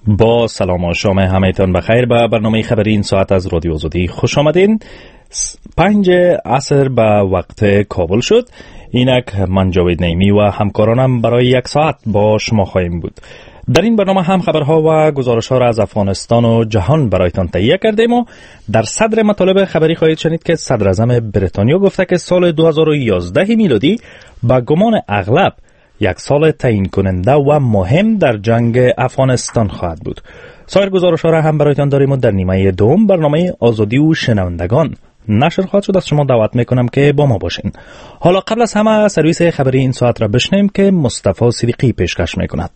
با سلام و شام همه‌تان بخیر به برنامه خبری این ساعت از رادیو آزادی خوش آمدین. 5 عصر به وقت کابل شد. اینک من جاوید نیمی و همکارانم برای 1 ساعت با شما خواهیم بود. در این برنامه هم خبرها و گزارش‌ها را از افغانستان و جهان برایتان تهیه کردیم و در صدر مطالب خبری خواهید شنید که صدر اعظم بریتانیا گفته که سال 2011 میلادی با گمان اغلب 1 سال تعیین کننده و مهم در جنگ افغانستان خواهد بود. سایر گزارش‌ها را هم برایتان داریم و در نیمه دوم برنامه آزادی و شنوندگان نشر خواهد شد. از شما دعوت میکنم که با ما باشین. حالا قبل از همه سرویس خبری این ساعت را بشنویم که مصطفی صدیقی پیشکش میکند.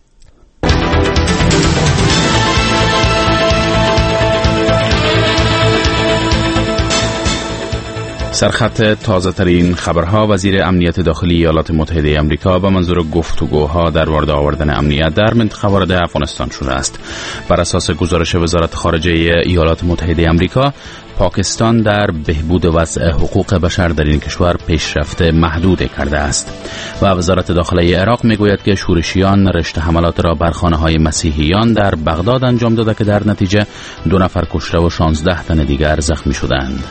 سرخط تازه ترین خبرها: وزیر امنیت داخلی ایالات متحده آمریکا به منظور گفتگوها در مورد آوردن امنیت در منطقه وارد افغانستان شده است. بر اساس گزارش وزارت خارجه ایالات متحده آمریکا، پاکستان در بهبود وضع حقوق بشر در این کشور پیشرفت محدود کرده است و وزارت داخلی عراق میگوید که شورشیان رشته حملات را بر خانه‌های مسیحیان در بغداد انجام داده که در نتیجه 2 نفر کشته و 16 تن دیگر زخمی شدند.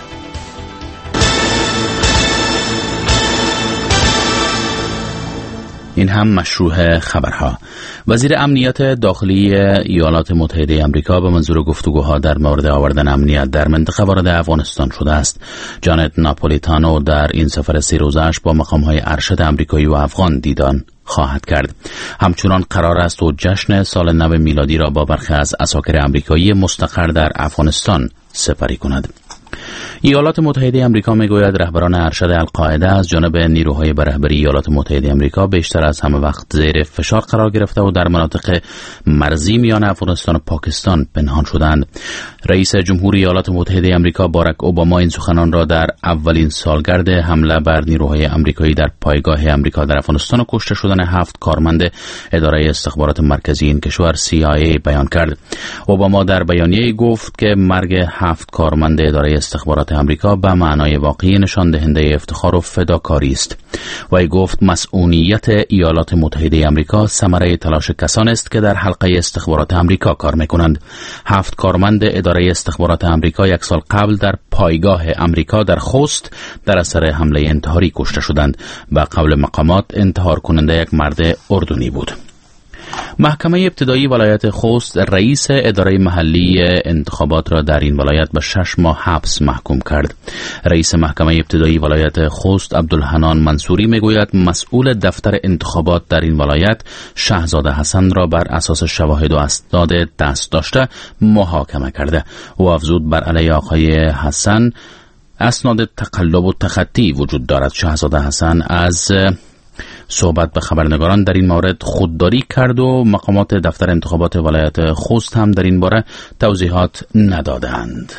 این هم مشروع خبرها. وزیر امنیت داخلی ایالات متحده آمریکا به منظور گفتگوها در مورد آوردن امنیت در منطقه وارد افغانستان شده است. جانت ناپولیتانو در این سفر 3 روزه‌اش با مقام‌های ارشد آمریکایی و افغان دیدار خواهد کرد. همچنان قرار است او جشن سال نو میلادی را با برخی از عساکر آمریکایی مستقر در افغانستان سپری کند. ایالات متحده آمریکا میگوید رهبران ارشد القاعده از جانب نیروهای به رهبری ایالات متحده آمریکا بیشتر از همه وقت زیر فشار قرار گرفته و در مناطق مرزی میان افغانستان و پاکستان پنهان شدند. رئیس جمهور ایالات متحده آمریکا باراک اوباما این سخنان را در اولین سالگرد حمله بر نیروهای آمریکایی در پایگاه آمریکا در افغانستان و کشته شدن 7 کارمند اداره استخبارات مرکزی این کشور CIA بیان کرد. اوباما در بیانیه‌ای گفت که مرگ 7 کارمند اداره استخبارات آمریکا به معنای واقعی نشان دهنده افتخار و فداکاری است. وی گفت مسئولیت ایالات متحده آمریکا ثمره تلاش کسانی است که در حلقه استخبارات آمریکا کار می‌کنند. 7 کارمند اداره استخبارات آمریکا 1 سال قبل در پایگاه آمریکا در خوست در اثر حمله انتحاری کشته شدند و قبل مقامات انتحار کننده یک مرد اردنی بود. محکمه ابتدایی ولایت خوست رئیس اداره محلی انتخابات را در این ولایت به 6 ماه حبس محکوم کرد. رئیس محکمه ابتدایی ولایت خوست عبدالحنان منصوری میگوید مسئول دفتر انتخابات در این ولایت شهزاده حسن را بر اساس شواهد و اسناد دست داشته محاکمه کرده. او افزود بر علیه آقای حسن اسناد تقلب و تخطی وجود دارد. شهزاده حسن از صحبت به خبرنگاران در این مورد خودداری کرد و مقامات دفتر انتخابات ولایت خوست هم در این باره توضیحات ندادند.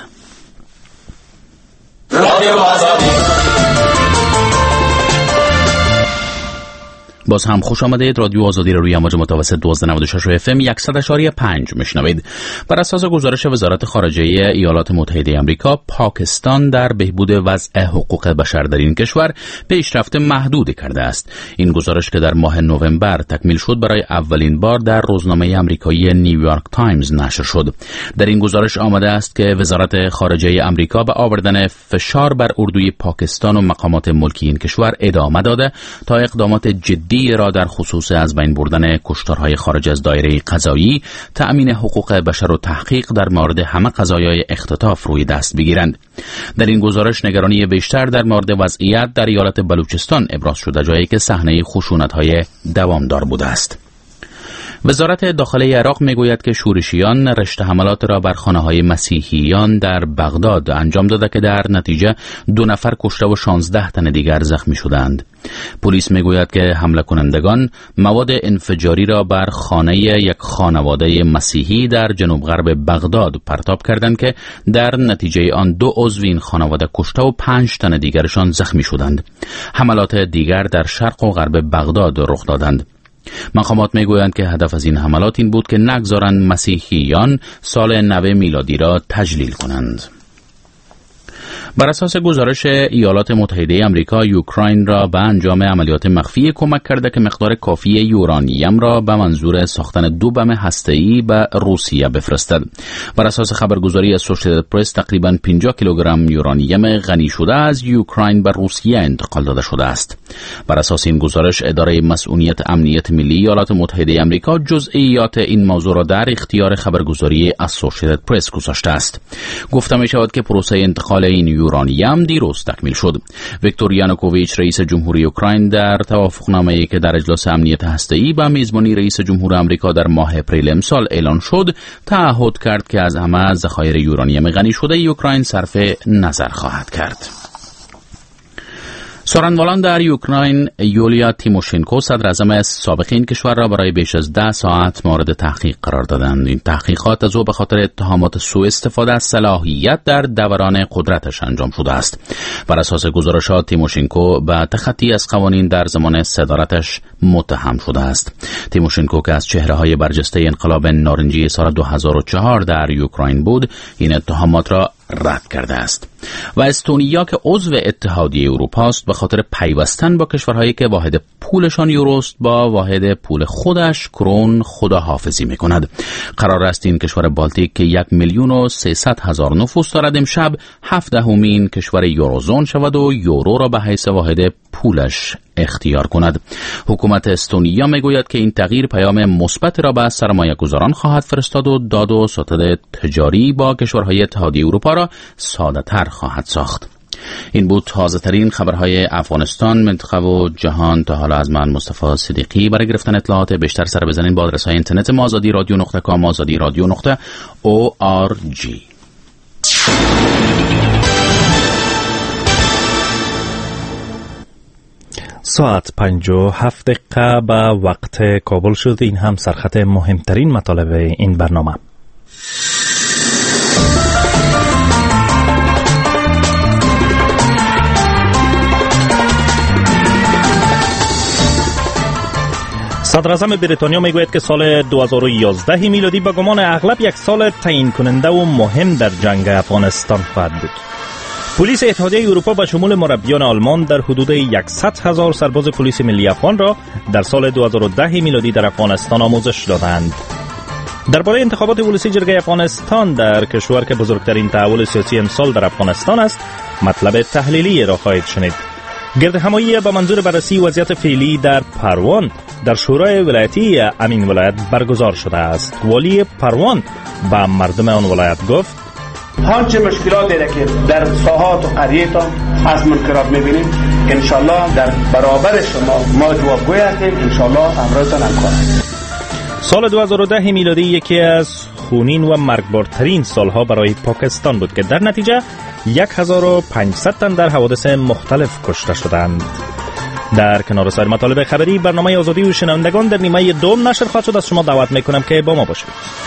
باز هم خوش آمدید. رادیو آزادی را روی امواج متوسط 1296 FM 100.5 میشنوید. بر اساس گزارش وزارت خارجه ایالات متحده آمریکا، پاکستان در بهبود وضع حقوق بشر در این کشور پیشرفت محدود کرده است. این گزارش که در ماه نوامبر تکمیل شد برای اولین بار در روزنامه آمریکایی نیویورک تایمز نشر شد. در این گزارش آمده است که وزارت خارجه آمریکا به آوردن فشار بر اردوی پاکستان و مقامات ملکی این کشور ادامه داده تا اقدامات جدی را در خصوص از بین بردن کشتارهای خارج از دایره قضایی، تأمین حقوق بشر و تحقیق در مورد همه قضایای اختطاف روی دست بگیرند. در این گزارش نگرانی بیشتر در مورد وضعیت در ایالت بلوچستان ابراز شده، جایی که صحنه خشونت‌های دوامدار بوده است. وزارت داخلی عراق میگوید که شورشیان رشته حملات را بر خانه‌های مسیحیان در بغداد انجام داده که در نتیجه 2 نفر کشته و 16 تن دیگر زخمی شدند. پلیس میگوید که حمله کنندگان مواد انفجاری را بر خانه یک خانواده مسیحی در جنوب غرب بغداد پرتاب کردند که در نتیجه آن 2 عضو این خانواده کشته و 5 تن دیگرشان زخمی شدند. حملات دیگر در شرق و غرب بغداد رخ دادند. مقامات میگویند که هدف از این حملات این بود که نگذارند مسیحیان سال نو میلادی را تجلیل کنند. بر اساس گزارش ایالات متحده آمریکا، اوکراین را به انجام عملیات مخفی کمک کرده که مقدار کافی یورانیم را به منظور ساختن 2 بم هسته‌ای به روسیه بفرستد. بر اساس خبرگزاری اسوسییتد پرس تقریباً 50 کیلوگرم یورانیم غنی شده از اوکراین به روسیه انتقال داده شده است. بر اساس این گزارش، اداره مسئولیت امنیت ملی ایالات متحده آمریکا جزئیات این موضوع را در اختیار خبرگزاری اسوسییتد پرس گذاشته است. گفته می شود که پروسه انتقال این یورانیم دیروز تکمیل شد. ویکتور یانوکوویچ رئیس جمهوری اوکراین در توافقنامه‌ای که در اجلاس امنیت هسته‌ای با میزبانی رئیس جمهور آمریکا در ماه اپریل امسال اعلان شد، تعهد کرد که از همه ذخایر یورانیم غنی شده اوکراین صرف نظر خواهد کرد. سخنران در اوکراین یولیا تیموشنکو صدراعظم سابق این کشور را برای بیش از 10 ساعت مورد تحقیق قرار دادند. این تحقیقات از او به خاطر اتهامات سوء استفاده از صلاحیت در دوران قدرتش انجام شده است. بر اساس گزارشات، تیموشنکو به تخطی از قوانین در زمان صدارتش متهم شده است. تیموشنکو که از چهره‌های برجسته انقلاب نارنجی سال 2004 در اوکراین بود، این اتهامات را رد کرده است. و استونیا که عضو اتحادیه اروپا است، به خاطر پیوستن با کشورهایی که واحد پولشان یوروست با واحد پول خودش کرون خداحافظی می‌کند. قرار است این کشور بالتیک که 1,300,000 نفوس دارد امشب 17مین کشور یوروزون شود و یورو را به حیث واحد پولش اختیار کند. حکومت استونیا میگوید که این تغییر پیام مثبت را به سرمایه‌گذاران خواهد فرستاد و داد و ستد تجاری با کشورهای اتحادیه اروپا را ساده‌تر خواهد ساخت. این بود تازه ترین خبرهای افغانستان، منطقه و جهان. تا حالا از من مصطفی صدیقی. برای گرفتن اطلاعات بیشتر سر بزنین با آدرس‌های اینترنت ما azadiradio.com azadiradio.org. ساعت 57 دقیقه به وقت کابل شد. این هم سرخط مهمترین مطالب این برنامه. صدراعظم بریتانیا میگوید که سال 2011 میلادی به گمان اغلب یک سال تعیین کننده و مهم در جنگ افغانستان خواهد بود. پلیس اتحادیه اروپا به شمول مربیان آلمان در حدود 100,000 سرباز پلیس ملی افغان را در سال 2010 میلادی در افغانستان آموزش دادند. درباره انتخابات ولسی جرگه افغانستان در کشور که بزرگترین تحول سیاسی امسال در افغانستان است، مطلب تحلیلی را خواهید شنید. گرد همایی به منظور بررسی وضعیت فعلی در پروان در شورای ولایتی امین ولایت برگزار شده است. والی پروان به مردم آن ولایت گفت: هرچه مشکلاتی را که در ساحات و قریه‌تان از منکرات می‌بینیم، انشالله در برابر شما ما جوابگوی هستیم. انشالله امرتان همکار. سال 2010 میلادی یکی از خونین و مرگبارترین سالها برای پاکستان بود که در نتیجه 1500 تن در حوادث مختلف کشته شدند. در کنار سایر مطالب خبری، برنامه آزادی و شنوندگان در نیمه دوم نشر خواهد شد. از شما دعوت میکنم که با ما باشید.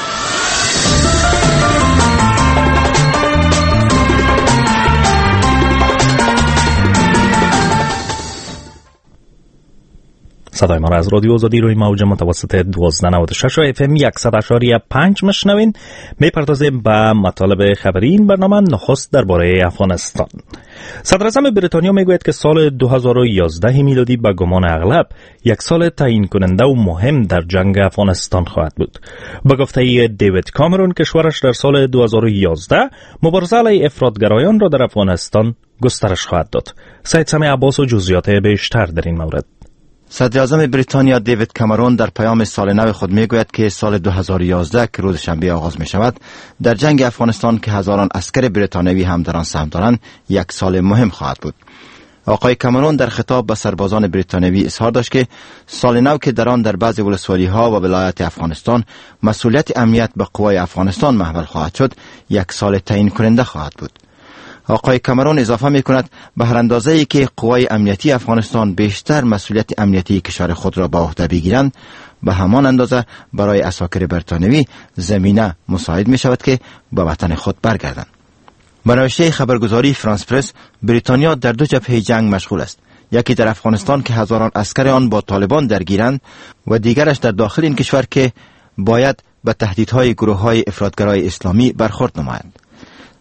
صدای ما را از رادیو آزادی روی موج متوسط 1296 اف ام 100.5 میشنوین. میپردازیم به مطالب خبری این برنامه. نخست درباره افغانستان. صدراعظم بریتانیا میگوید که سال 2011 میلادی به گمان اغلب یک سال تعیین کننده و مهم در جنگ افغانستان خواهد بود. به گفته دیوید کامرون، کشورش در سال 2011 مبارزه علیه افراطگرایان را در افغانستان گسترش خواهد داد. سید سمی عباس و جزئیات بیشتر در این مورد. صدراعظم بریتانیا دیوید کامرون در پیام سال نو خود میگوید که سال 2011 که روز شنبه آغاز می شود، در جنگ افغانستان که هزاران عسکر بریتانیایی هم در آن سهم دارند، یک سال مهم خواهد بود. آقای کامرون در خطاب به سربازان بریتانیایی اظهار داشت که سال نو که در آن در بعضی ولسوالی‌ها و ولایات افغانستان مسئولیت امنیت به قوای افغانستان محول خواهد شد، یک سال تعیین کننده خواهد بود. آقای کامرون اضافه می کند به هر اندازه‌ای که قوای امنیتی افغانستان بیشتر مسئولیت امنیتی کشور خود را به عهده بگیرند، به همان اندازه برای عساکر بریتانیایی زمینه مساعد می شود که به وطن خود برگردند. به نوشته خبرگزاری فرانس پرس، بریتانیا در دو جبهه جنگ مشغول است. یکی در افغانستان که هزاران عسکر آن با طالبان درگیرند و دیگرش در داخل این کشور که باید به تهدیدهای گروه‌های افراطگرای اسلامی برخورد نمایند.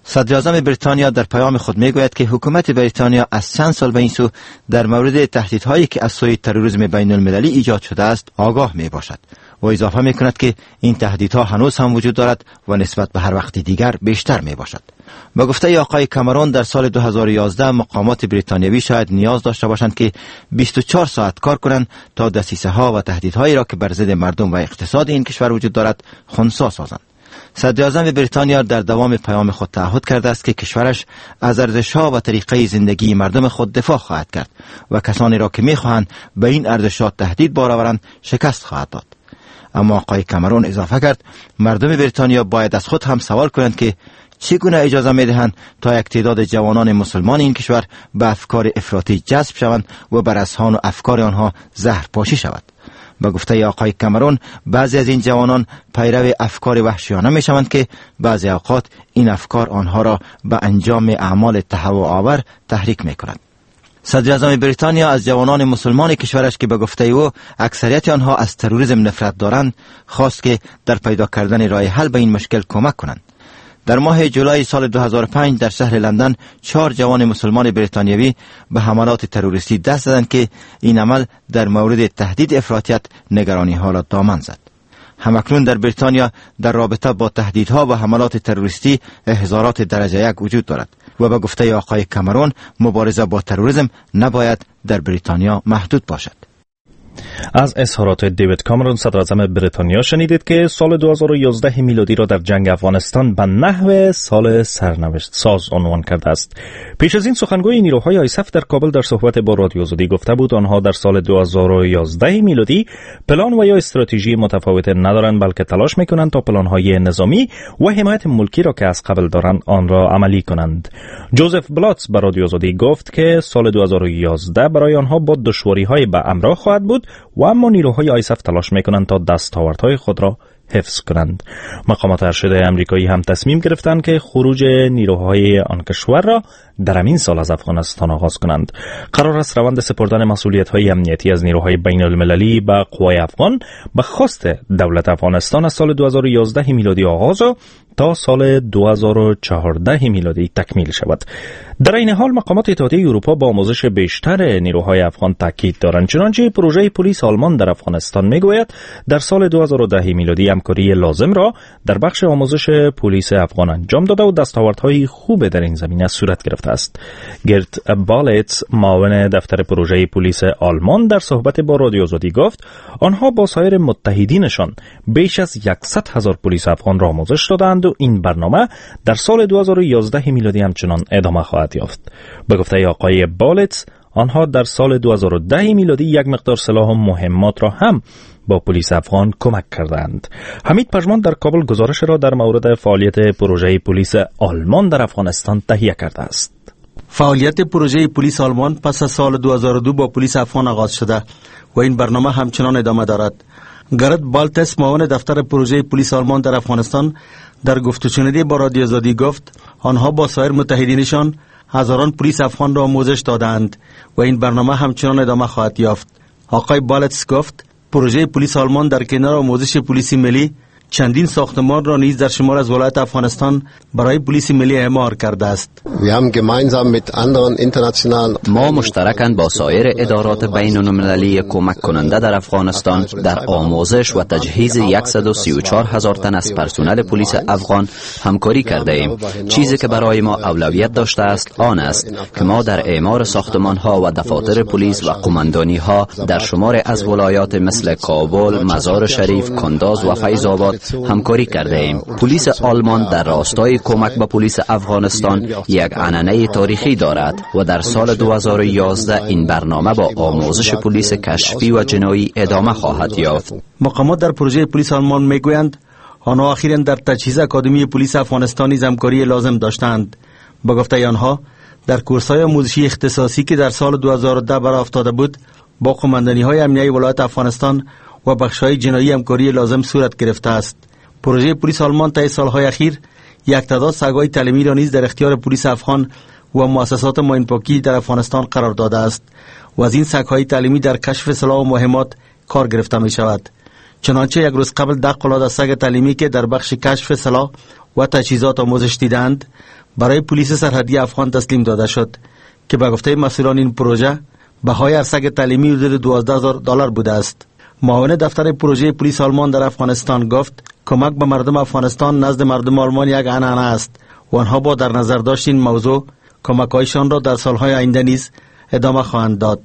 صدر اعظم بریتانیا در پیام خود میگوید که حکومت بریتانیا از چند سال به این سو در مورد تهدیدهایی که از سوی تروریسم بین المللی ایجاد شده است آگاه می باشد و اضافه می کند که این تهدیدها هنوز هم وجود دارد و نسبت به هر وقت دیگر بیشتر می باشد. با گفته آقای کامرون در سال 2011 مقامات بریتانیایی شاید نیاز داشته باشند که 24 ساعت کار کنند تا دسیسه ها و تهدیدهایی را که بر ضد مردم و اقتصاد این کشور وجود دارد خنثی سازند. صدر اعظم بریتانیا در دوام پیام خود تعهد کرده است که کشورش از ارزش‌ها و طریقه زندگی مردم خود دفاع خواهد کرد و کسانی را که می‌خواهند به این ارزش‌ها تهدید بار آورند شکست خواهد داد. اما آقای کامرون اضافه کرد مردم بریتانیا باید از خود هم سوال کنند که چگونه اجازه می‌دهند تا یک تعداد جوانان مسلمان این کشور به افکار افراطی جذب شوند و بر اذهان و افکار آنها زهر پاشی شود. با گفته آقای کامرون بعضی از این جوانان پیرو افکار وحشیانه می شوند که بعضی اوقات این افکار آنها را به انجام اعمال تهوع آور تحریک می کند. صدر اعظم بریتانیا از جوانان مسلمان کشورش که به گفته او اکثریت آنها از تروریسم نفرت دارند خواست که در پیدا کردن راه حل به این مشکل کمک کنند. در ماه جولای سال 2005 در شهر لندن 4 جوان مسلمان بریتانیایی به حملات تروریستی دست زدند که این عمل در مورد تهدید افراطیت نگرانی ها را دامن زد. همکنون در بریتانیا در رابطه با تهدیدها و حملات تروریستی احضارات درجه 1 وجود دارد و به گفته آقای کامرون مبارزه با تروریسم نباید در بریتانیا محدود باشد. از اظهارات دیوید کامرون صدر اعظم بریتانیا شنیدید که سال 2011 میلادی را در جنگ افغانستان به نحو سال سرنوشت ساز عنوان کرده است. پیش از این سخنگوی نیروهای آیسف در کابل در صحبت با رادیو آزادی گفته بود آنها در سال 2011 میلادی پلان و یا استراتژی متفاوت ندارند بلکه تلاش میکنند تا پلانهای نظامی و حمایت ملکی را که از قبل دارند آن را عملی کنند. جوزف بلاتس به رادیو آزادی گفت که سال 2011 برای آنها با دشواری‌های به همراه خواهد بود و اما نیروهای آیسف تلاش میکنند تا دستاوردهای خود را حفظ کنند. مقامات ارشد امریکایی هم تصمیم گرفتند که خروج نیروهای آن کشور را در همین سال از افغانستان آغاز کنند. قرار است روند سپردن مسئولیت‌های امنیتی از نیروهای بین المللی به قوای افغان به خواست دولت افغانستان از سال 2011 میلادی آغاز تا سال 2014 میلادی تکمیل شود. در این حال مقامات اتحادیه اروپا با آموزش بیشتر نیروهای افغان تاکید دارند. چنانچه پروژه پلیس آلمان در افغانستان میگوید در سال 2010 میلادی همکاری لازم را در بخش آموزش پلیس افغان انجام داده و دستاوردهای خوب در این زمینه صورت گرفته است. گرت بالتس معاون دفتر پروژه پلیس آلمان در صحبت با رادیو آزادی گفت آنها با سایر متحدینشان بیش از 100,000 پلیس افغان را آموزش دادند و این برنامه در سال 2011 میلادی همچنان ادامه خواهد یافت. به گفته آقای بالتس آنها در سال 2010 میلادی یک مقدار سلاح و مهمات را هم با پلیس افغان کمک کردند. حمید پژمان در کابل گزارش را در مورد فعالیت پروژه پلیس آلمان در افغانستان تهیه کرده است. فعالیت پروژه پلیس آلمان پس از سال 2002 با پلیس افغان آغاز شده و این برنامه همچنان ادامه دارد. گرت بالتس معاون دفتر پروژه پلیس آلمان در افغانستان در گفت و شنودی با رادیو آزادی گفت آنها با سایر متحدینشان هزاران پلیس افغان را آموزش دادند و این برنامه همچنان ادامه خواهد یافت. آقای بالتس گفت پروژه پلیس آلمان در کنار آموزش پلیس ملی چندین ساختمان را نیز در شمال از ولایت افغانستان برای پلیس ملی اعمار کرده است. ما مشترکاً با سایر ادارات بین المللی کمک کننده در افغانستان در آموزش و تجهیز 134,000 تن از پرسنل پلیس افغان همکاری کرده ایم. چیزی که برای ما اولویت داشته است آن است که ما در اعمار ساختمان ها و دفاتر پلیس و قماندانی ها در شمار از ولایات مثل کابل، مزار شریف، کنداز و فیض آباد همکاری کرده ایم. پلیس آلمان در راستای کمک به پلیس افغانستان یک عنعنه تاریخی دارد و در سال 2011 این برنامه با آموزش پلیس کشفی و جنایی ادامه خواهد یافت. مقامات در پروژه پلیس آلمان میگویند آنها اخیراً در تجهیز اکادمی پلیس افغانستانی همکاری لازم داشتند. با گفته آنها در کورس‌های آموزشی اختصاصی که در سال 2010 برآ افتاده بود با قماندانی‌های امنیتی ولایت افغانستان و بخش‌های جنایی همکاری لازم صورت گرفته است. پروژه پلیس آلمان طی سال‌های اخیر یک تعداد سگ‌های تعلیمی را نیز در اختیار پلیس افغان و مؤسسات معین‌پاکی در افغانستان قرار داده است و از این سگ‌های تعلیمی در کشف سلاح و مهمات کار گرفته می‌شود. چنانچه یک روز قبل 10 قلاده سگ تعلیمی که در بخش کشف سلاح و تجهیزات آموزش دیدند برای پلیس سرحدی افغان تسلیم داده شد که به گفته مسئولان این پروژه بهای ارسک تعلیمی حدود $12,000 بوده است. معاون دفتر پروژه پلیس آلمان در افغانستان گفت کمک به مردم افغانستان نزد مردم آلمان یک عنعنه است و آنها با در نظر داشت این موضوع کمک‌هایشان را در سالهای آینده نیز ادامه خواهند داد.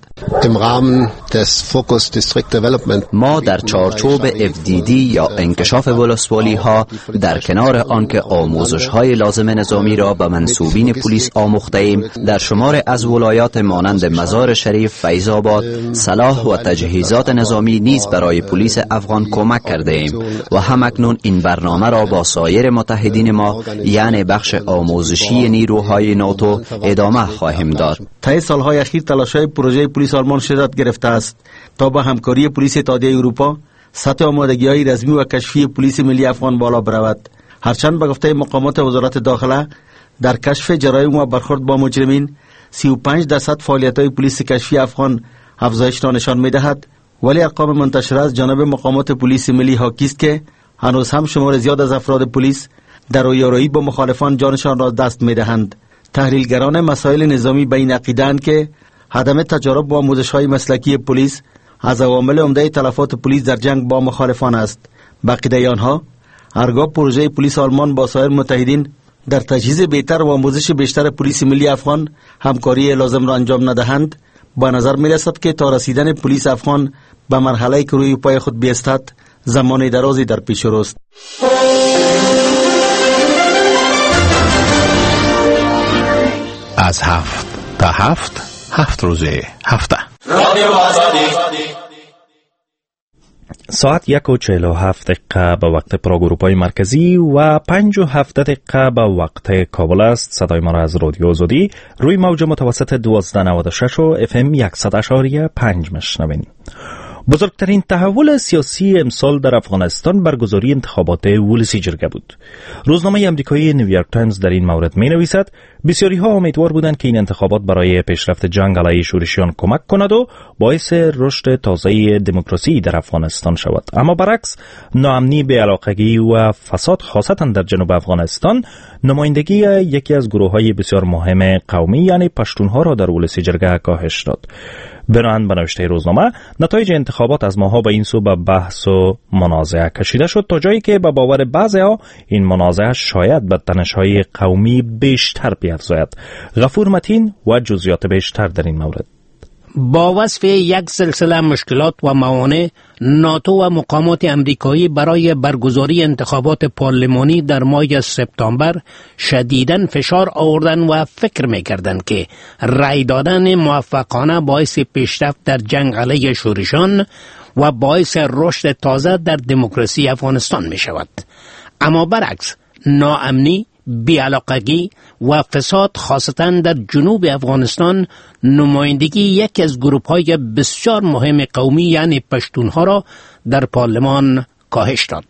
ما در چارچوب FDD یا انکشاف ولسوالی ها در کنار آنکه آموزش های لازم نظامی را به منصوبین پلیس آموخته ایم، در شمار از ولایات مانند مزار شریف، فیض آباد، صلاح و تجهیزات نظامی نیز برای پلیس افغان کمک کرده ایم و همکنون این برنامه را با سایر متحدین ما یعنی بخش آموزشی نیروهای ناتو ادامه خواهیم داد. طی سالهای اخیر تلاش‌های پروژه پلیس آلمان شدت گرفته است تا با همکاری پلیس اتحادیه اروپا سطح آمادگی‌های رزمی و کشفی پلیس ملی افغان بالا برود. هرچند به گفته مقامات وزارت داخله در کشف جرایم و برخورد با مجرمین 35% فعالیت‌های پلیس کشفی افغان افزایش را نشان می‌دهد، ولی ارقام منتشر از جانب مقامات پلیس ملی حاکی است که هنوز هم شمار زیاد از افراد پلیس در رویارویی با مخالفان جانشان را دست می‌دهند. تحلیلگران مسائل نظامی به این عقیده‌اند که عدم تجارب با آموزش‌های مسلکی پلیس از عوامل عمده تلفات پلیس در جنگ با مخالفان است. به عقیده آنها هرگاه پروژه پلیس آلمان با سایر متحدین در تجهیز بهتر و آموزش بیشتر پلیس ملی افغان همکاری لازم را انجام ندهند، با نظر می‌رسد که تا رسیدن پلیس افغان به مرحله‌ای که روی پای خود بیستد زمان درازی در پیش روست. از 7 تا 7 روز هفته ساعت 1:47 به وقت پراگ اروپای مرکزی و 5:07 به وقت کابل است. صدای ما را از رادیو آزادی روی موج متوسط 1296 و FM 100.5 میشنوین. بزرگترین تحول سیاسی امسال در افغانستان برگزاری انتخابات ولسی جرگه بود. روزنامه امریکایی نیویورک تایمز در این مورد می نویسد بسیاری ها امیدوار بودند که این انتخابات برای پیشرفت جنگ علیه شورشیان کمک کند و باعث رشد تازه دموکراسی در افغانستان شود، اما برعکس ناامنی، بی‌علاقگی و فساد خاصتا در جنوب افغانستان نمایندگی یکی از گروه‌های بسیار مهم قومی یعنی پشتونها را در ولسی جرگه کاهش داد. بنابراین به نوشته روزنامه نتایج انتخابات از ماها به این سو به بحث و منازعه کشیده شد تا جایی که به باور بعضی‌ها این منازعه شاید به تنش‌های قومی بیشتر بیفزاید. غفور متین و جزئیات بیشتر در این مورد. با وصف یک سلسله مشکلات و موانع، ناتو و مقامات امریکایی برای برگزاری انتخابات پارلمانی در ماه سپتامبر شدیداً فشار آوردن و فکر می‌کردند که رأی دادن موفقانه باعث پیشرفت در جنگ علیه شورشیان و باعث رشد تازه در دموکراسی افغانستان می‌شود. اما برعکس ناامنی، بی‌علاقگی و فساد خاصتاً در جنوب افغانستان نمایندگی یکی از گروه‌های بسیار مهم قومی یعنی پشتونها را در پارلمان کاهش داد.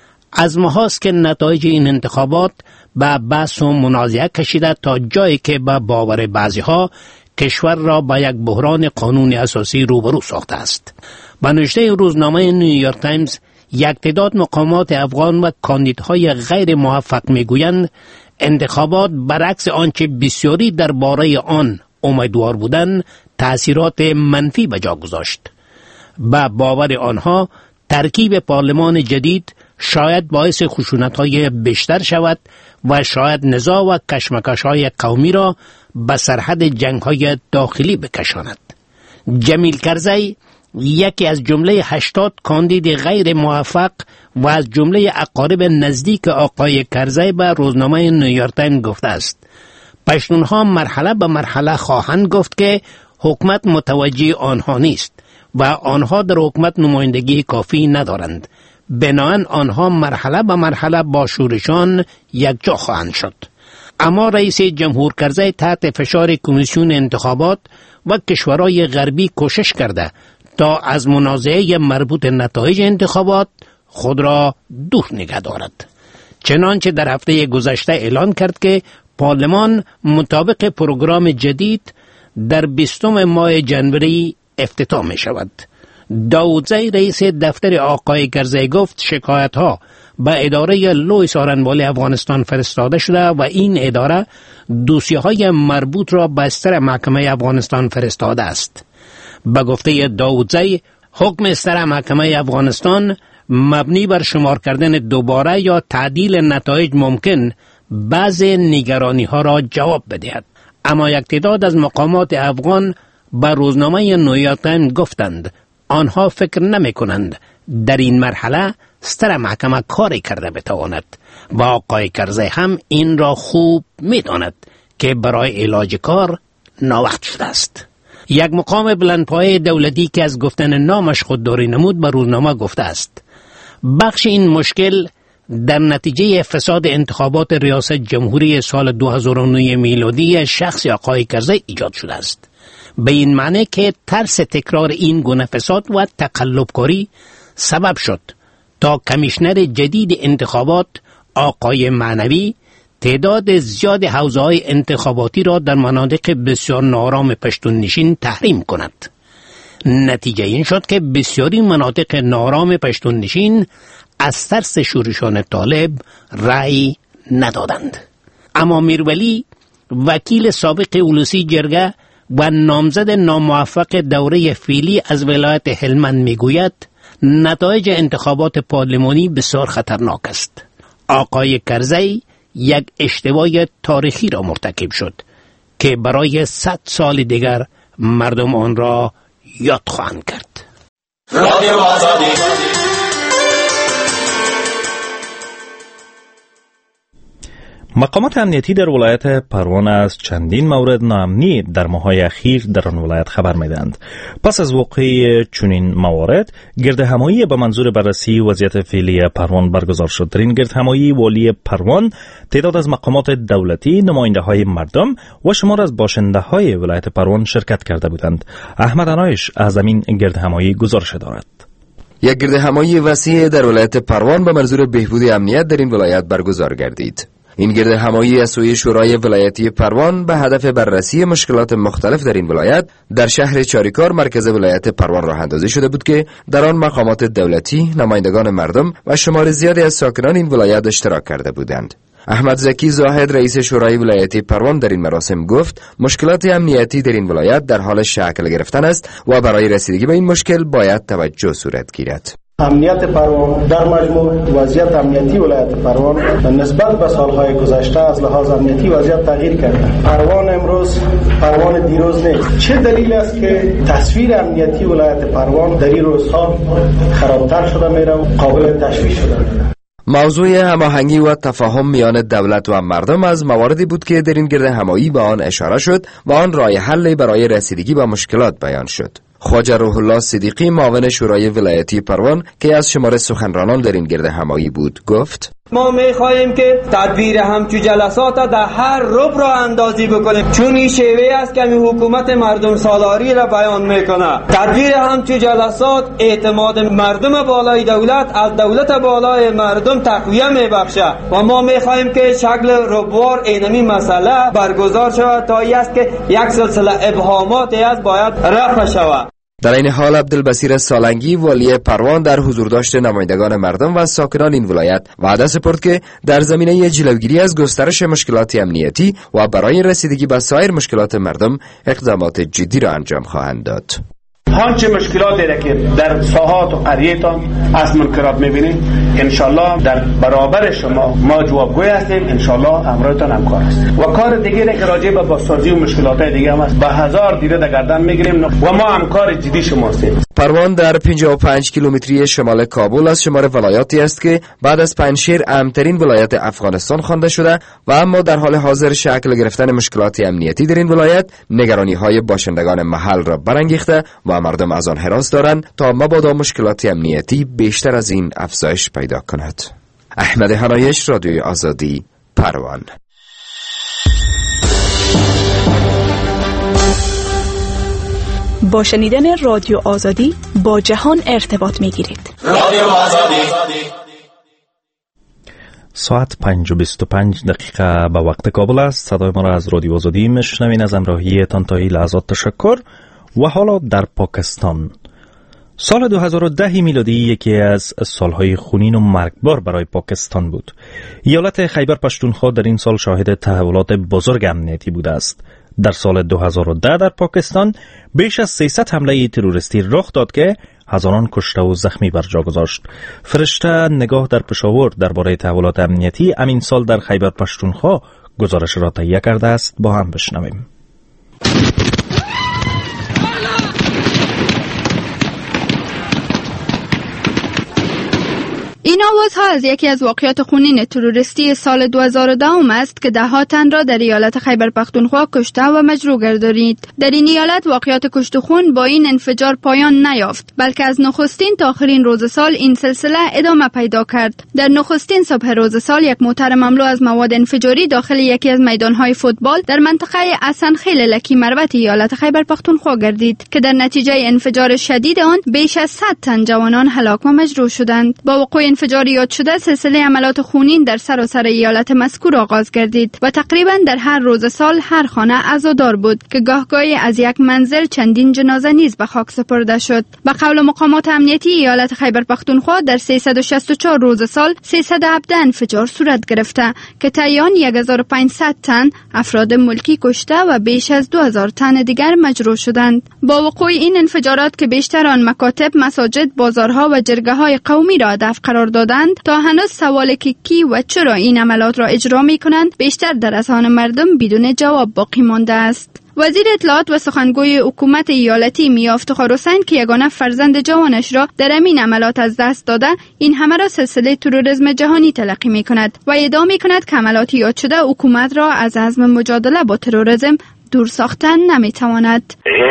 از ماهاست که نتایج این انتخابات به بحث و منازعه کشیده تا جایی که به باور بعضی‌ها کشور را به یک بحران قانون اساسی روبرو ساخته است. به نوشته روزنامه نیویورک تایمز یک تعداد مقامات افغان و کاندیدهای غیر موفق میگویند انتخابات برعکس آنچه بسیاری درباره آن امیدوار بودند تأثیرات منفی به جا گذاشت. به باور آنها ترکیب پارلمان جدید شاید باعث خشونت‌های بیشتر شود و شاید نزاع و کشمکش‌های قومی را به سرحد جنگ‌های داخلی بکشاند. جمیل کرزی یکی از جمله 80 کاندید غیر موفق و از جمله اقارب نزدیک آقای کرزی به روزنامه نیویورک تایمز گفته است پشتونها مرحله به مرحله خواهند گفت که حکومت متوجه آنها نیست و آنها در حکومت نمایندگی کافی ندارند، بنابراین آنها مرحله به مرحله با شورشان یکجا خواهند شد. اما رئیس جمهور کرزی تحت فشار کمیسیون انتخابات و کشورهای غربی کوشش کرده تا از منازعه مربوط نتایج انتخابات خود را دور نگه دارد. چنانچه در هفته گذشته اعلان کرد که پارلمان مطابق پروگرام جدید در 20 ماه ژانویه افتتاح می شود. داودزی رئیس دفتر آقای کرزی گفت شکایت ها به اداره لوی سارنوالی افغانستان فرستاده شده و این اداره دوسیه های مربوط را به استر محکمه افغانستان فرستاده است. به گفته داودزی حکم استر محکمه افغانستان مبنی بر شمار کردن دوباره یا تعدیل نتایج ممکن بعضی نگرانی ها را جواب بدهد. اما یک تعداد از مقامات افغان به روزنامه نیویورک تایمز گفتند آنها فکر نمی کنند در این مرحله ستر محکمه کاری کرده بتواند و آقای کرزی هم این را خوب می داند که برای علاج کار ناوقت شده است. یک مقام بلندپایه دولتی که از گفتن نامش خودداری نمود به روزنامه گفته است بخش این مشکل در نتیجه فساد انتخابات ریاست جمهوری سال 2009 میلادی شخص آقای کرزی ایجاد شده است. به این معنی که ترس تکرار این گونه فساد و تقلبکاری سبب شد تا کمیشنر جدید انتخابات آقای معنوی تعداد زیاد حوزه‌های انتخاباتی را در مناطق بسیار ناآرام پشتون نشین تحریم کند. نتیجه این شد که بسیاری مناطق ناآرام پشتون نشین از ترس شورشان طالب رأی ندادند. اما میرولی وکیل سابق اولوسی جرگه و نامزد ناموفق دوره فعلی از ولایت هلمند میگوید نتایج انتخابات پارلمانی بسیار خطرناک است. آقای کرزی یک اشتباه تاریخی را مرتکب شد که برای 100 سال دیگر مردم آن را یاد خواهند کرد. رادیو آزادی. مقامات امنیتی در ولایت پروان از چندین مورد ناامنی در ماه‌های اخیر در آن ولایت خبر می‌دهند. پس از وقوع چنین موارد گردهمایی به منظور بررسی وضعیت فعلی پروان برگزار شد. در این گردهمایی والی پروان تعداد از مقامات دولتی، نماینده‌های مردم و شمار از باشنده‌های ولایت پروان شرکت کرده بودند. احمد عنایش از این گردهمایی گزارش دارد. یک گردهمایی وسیع در ولایت پروان به منظور بهبود امنیت در این ولایت برگزار گردید. این گردهمایی از سوی شورای ولایتی پروان به هدف بررسی مشکلات مختلف در این ولایت در شهر چاریکار مرکز ولایت پروان راه اندازی شده بود که در آن مقامات دولتی، نمایندگان مردم و شمار زیادی از ساکنان این ولایت اشتراک کرده بودند. احمد زکی زاهد رئیس شورای ولایتی پروان در این مراسم گفت مشکلات امنیتی در این ولایت در حال شکل گرفتن است و برای رسیدگی به این مشکل باید توجه صورت گیرد. امنیت پروان در مجموع وضعیت امنیتی ولایت پروان نسبت به سالهای گذشته از لحاظ امنیتی وضعیت تغییر کرده. پروان امروز پروان دیروز نیست. چه دلیل است که تصویر امنیتی ولایت پروان در این روزها خرابتر شده میره و قابل تشویش شده میره؟ موضوع هماهنگی و تفاهم میان دولت و مردم از مواردی بود که در این گردهمایی به آن اشاره شد و آن راه حلی برای رسیدگی به مشکلات بیان شد. خواجه روح الله صدیقی معاون شورای ولایتی پروان که از شمار سخنرانان در این گردهمایی بود گفت ما می‌خواهیم که تدبیر همچو جلسات در هر رب را اندازی بکنیم، چون این شیوه است که این حکومت مردم سالاری را بیان میکنه. تدبیر همچو جلسات اعتماد مردم بالای دولت از دولت بالای مردم تقویه میبخشه و ما می‌خواهیم که شکل ربوار اینمی مسئله برگزار شود تا است که یک سلسله ابهاماتی است باید رفع شود. در این حال عبدالبصیر سالنگی والی پروان در حضور داشت نمایندگان مردم و ساکنان این ولایت وعده سپرد که در زمینه جلوگیری از گسترش مشکلات امنیتی و برای رسیدگی به سایر مشکلات مردم اقدامات جدی را انجام خواهند داد. هانچه مشکلاتی را که در ساحات و قریه‌تان از منکرات می‌بینید انشالله در برابر شما ما جوابگوی هستیم، انشالله همراهتان همکار هستیم. و کار دیگه که راجع به بازسازی و مشکلات دیگه هم است، به هزار دیده در گردن میگیریم و ما همکار جدی شما هستیم. پروان در 55 کیلومتری شمال کابل از شمار ولایاتی است که بعد از پنجشیر امن‌ترین ولایت افغانستان خوانده شده و اما در حال حاضر شکل گرفتن مشکلات امنیتی در این ولایت نگرانی‌های باشندگان محل را برانگیخته و مردم از آن هراس دارند تا مبادا مشکلات امنیتی بیشتر از این افزایش پیدا کند. احمد عنایش، رادیوی آزادی، پروان. با شنیدن رادیو آزادی با جهان ارتباط می‌گیرید. رادیو آزادی. ساعت 5:25 به وقت کابل است. صدای ما را از رادیو آزادی میشنوین. از همراهیتان تا این لحظات تشکر. و حالا در پاکستان سال 2010 میلادی یکی از سالهای خونین و مرگبار برای پاکستان بود. ایالت خیبر پشتونخوا در این سال شاهد تحولات بزرگ امنیتی بوده است. در سال 2010 در پاکستان بیش از 300 حمله تروریستی رخ داد که هزاران کشته و زخمی بر جا گذاشت. فرشته نگاه در پشاور درباره تحولات امنیتی امین سال در خیبر پشتونخوا گزارش را تهیه کرده است. با هم بشنویم. این آوازها از یکی از واقعات خونین تروریستی سال 2010 است که ده‌ها تن را در ایالت خیبر پختونخوا کشته و مجروح گردانید. در این ایالت واقعات کشت و خون با این انفجار پایان نیافت، بلکه از نخستین تا آخرین روز سال این سلسله ادامه پیدا کرد. در نخستین صبح روز سال یک موتر مملو از مواد انفجاری داخل یکی از میدان‌های فوتبال در منطقه اسنخیل لکی مروت ایالت خیبر پختونخوا گردید که در نتیجه انفجار شدید آن بیش از 100 تن جوانان هلاک و مجروح شدند. با وقوع انفجار یاد شده سلسله عملیات خونین در سراسر ایالت مذکور آغاز گردید و تقریبا در هر روز سال هر خانه عزادار بود که گاهگاهی از یک منزل چندین جنازه نیز به خاک سپرده شد. به قول مقامات امنیتی ایالت خیبر پختونخوا در 364 روز سال 317 انفجار صورت گرفته که طی آن 1500 تن افراد ملکی کشته و بیش از 2000 تن دیگر مجروح شدند. با وقوع این انفجارات که بیشتر آن مکاتب، مساجد، بازارها و جرگه‌های قومی را هدف قرار دادند، تا هنوز سوال که کی و چرا این عملیات را اجرا می‌کنند بیشتر در اذهان مردم بدون جواب باقی مانده است. وزیر اطلاعات و سخنگوی حکومت ایالتی میا افتخار حسین که یگانه فرزند جوانش را در این عملیات از دست داده، این همه را سلسله تروریسم جهانی تلقی می‌کند و ادعا می‌کند که عملیات یاد شده حکومت را از عزم مجادله با تروریسم دور ساختن نمیتواند.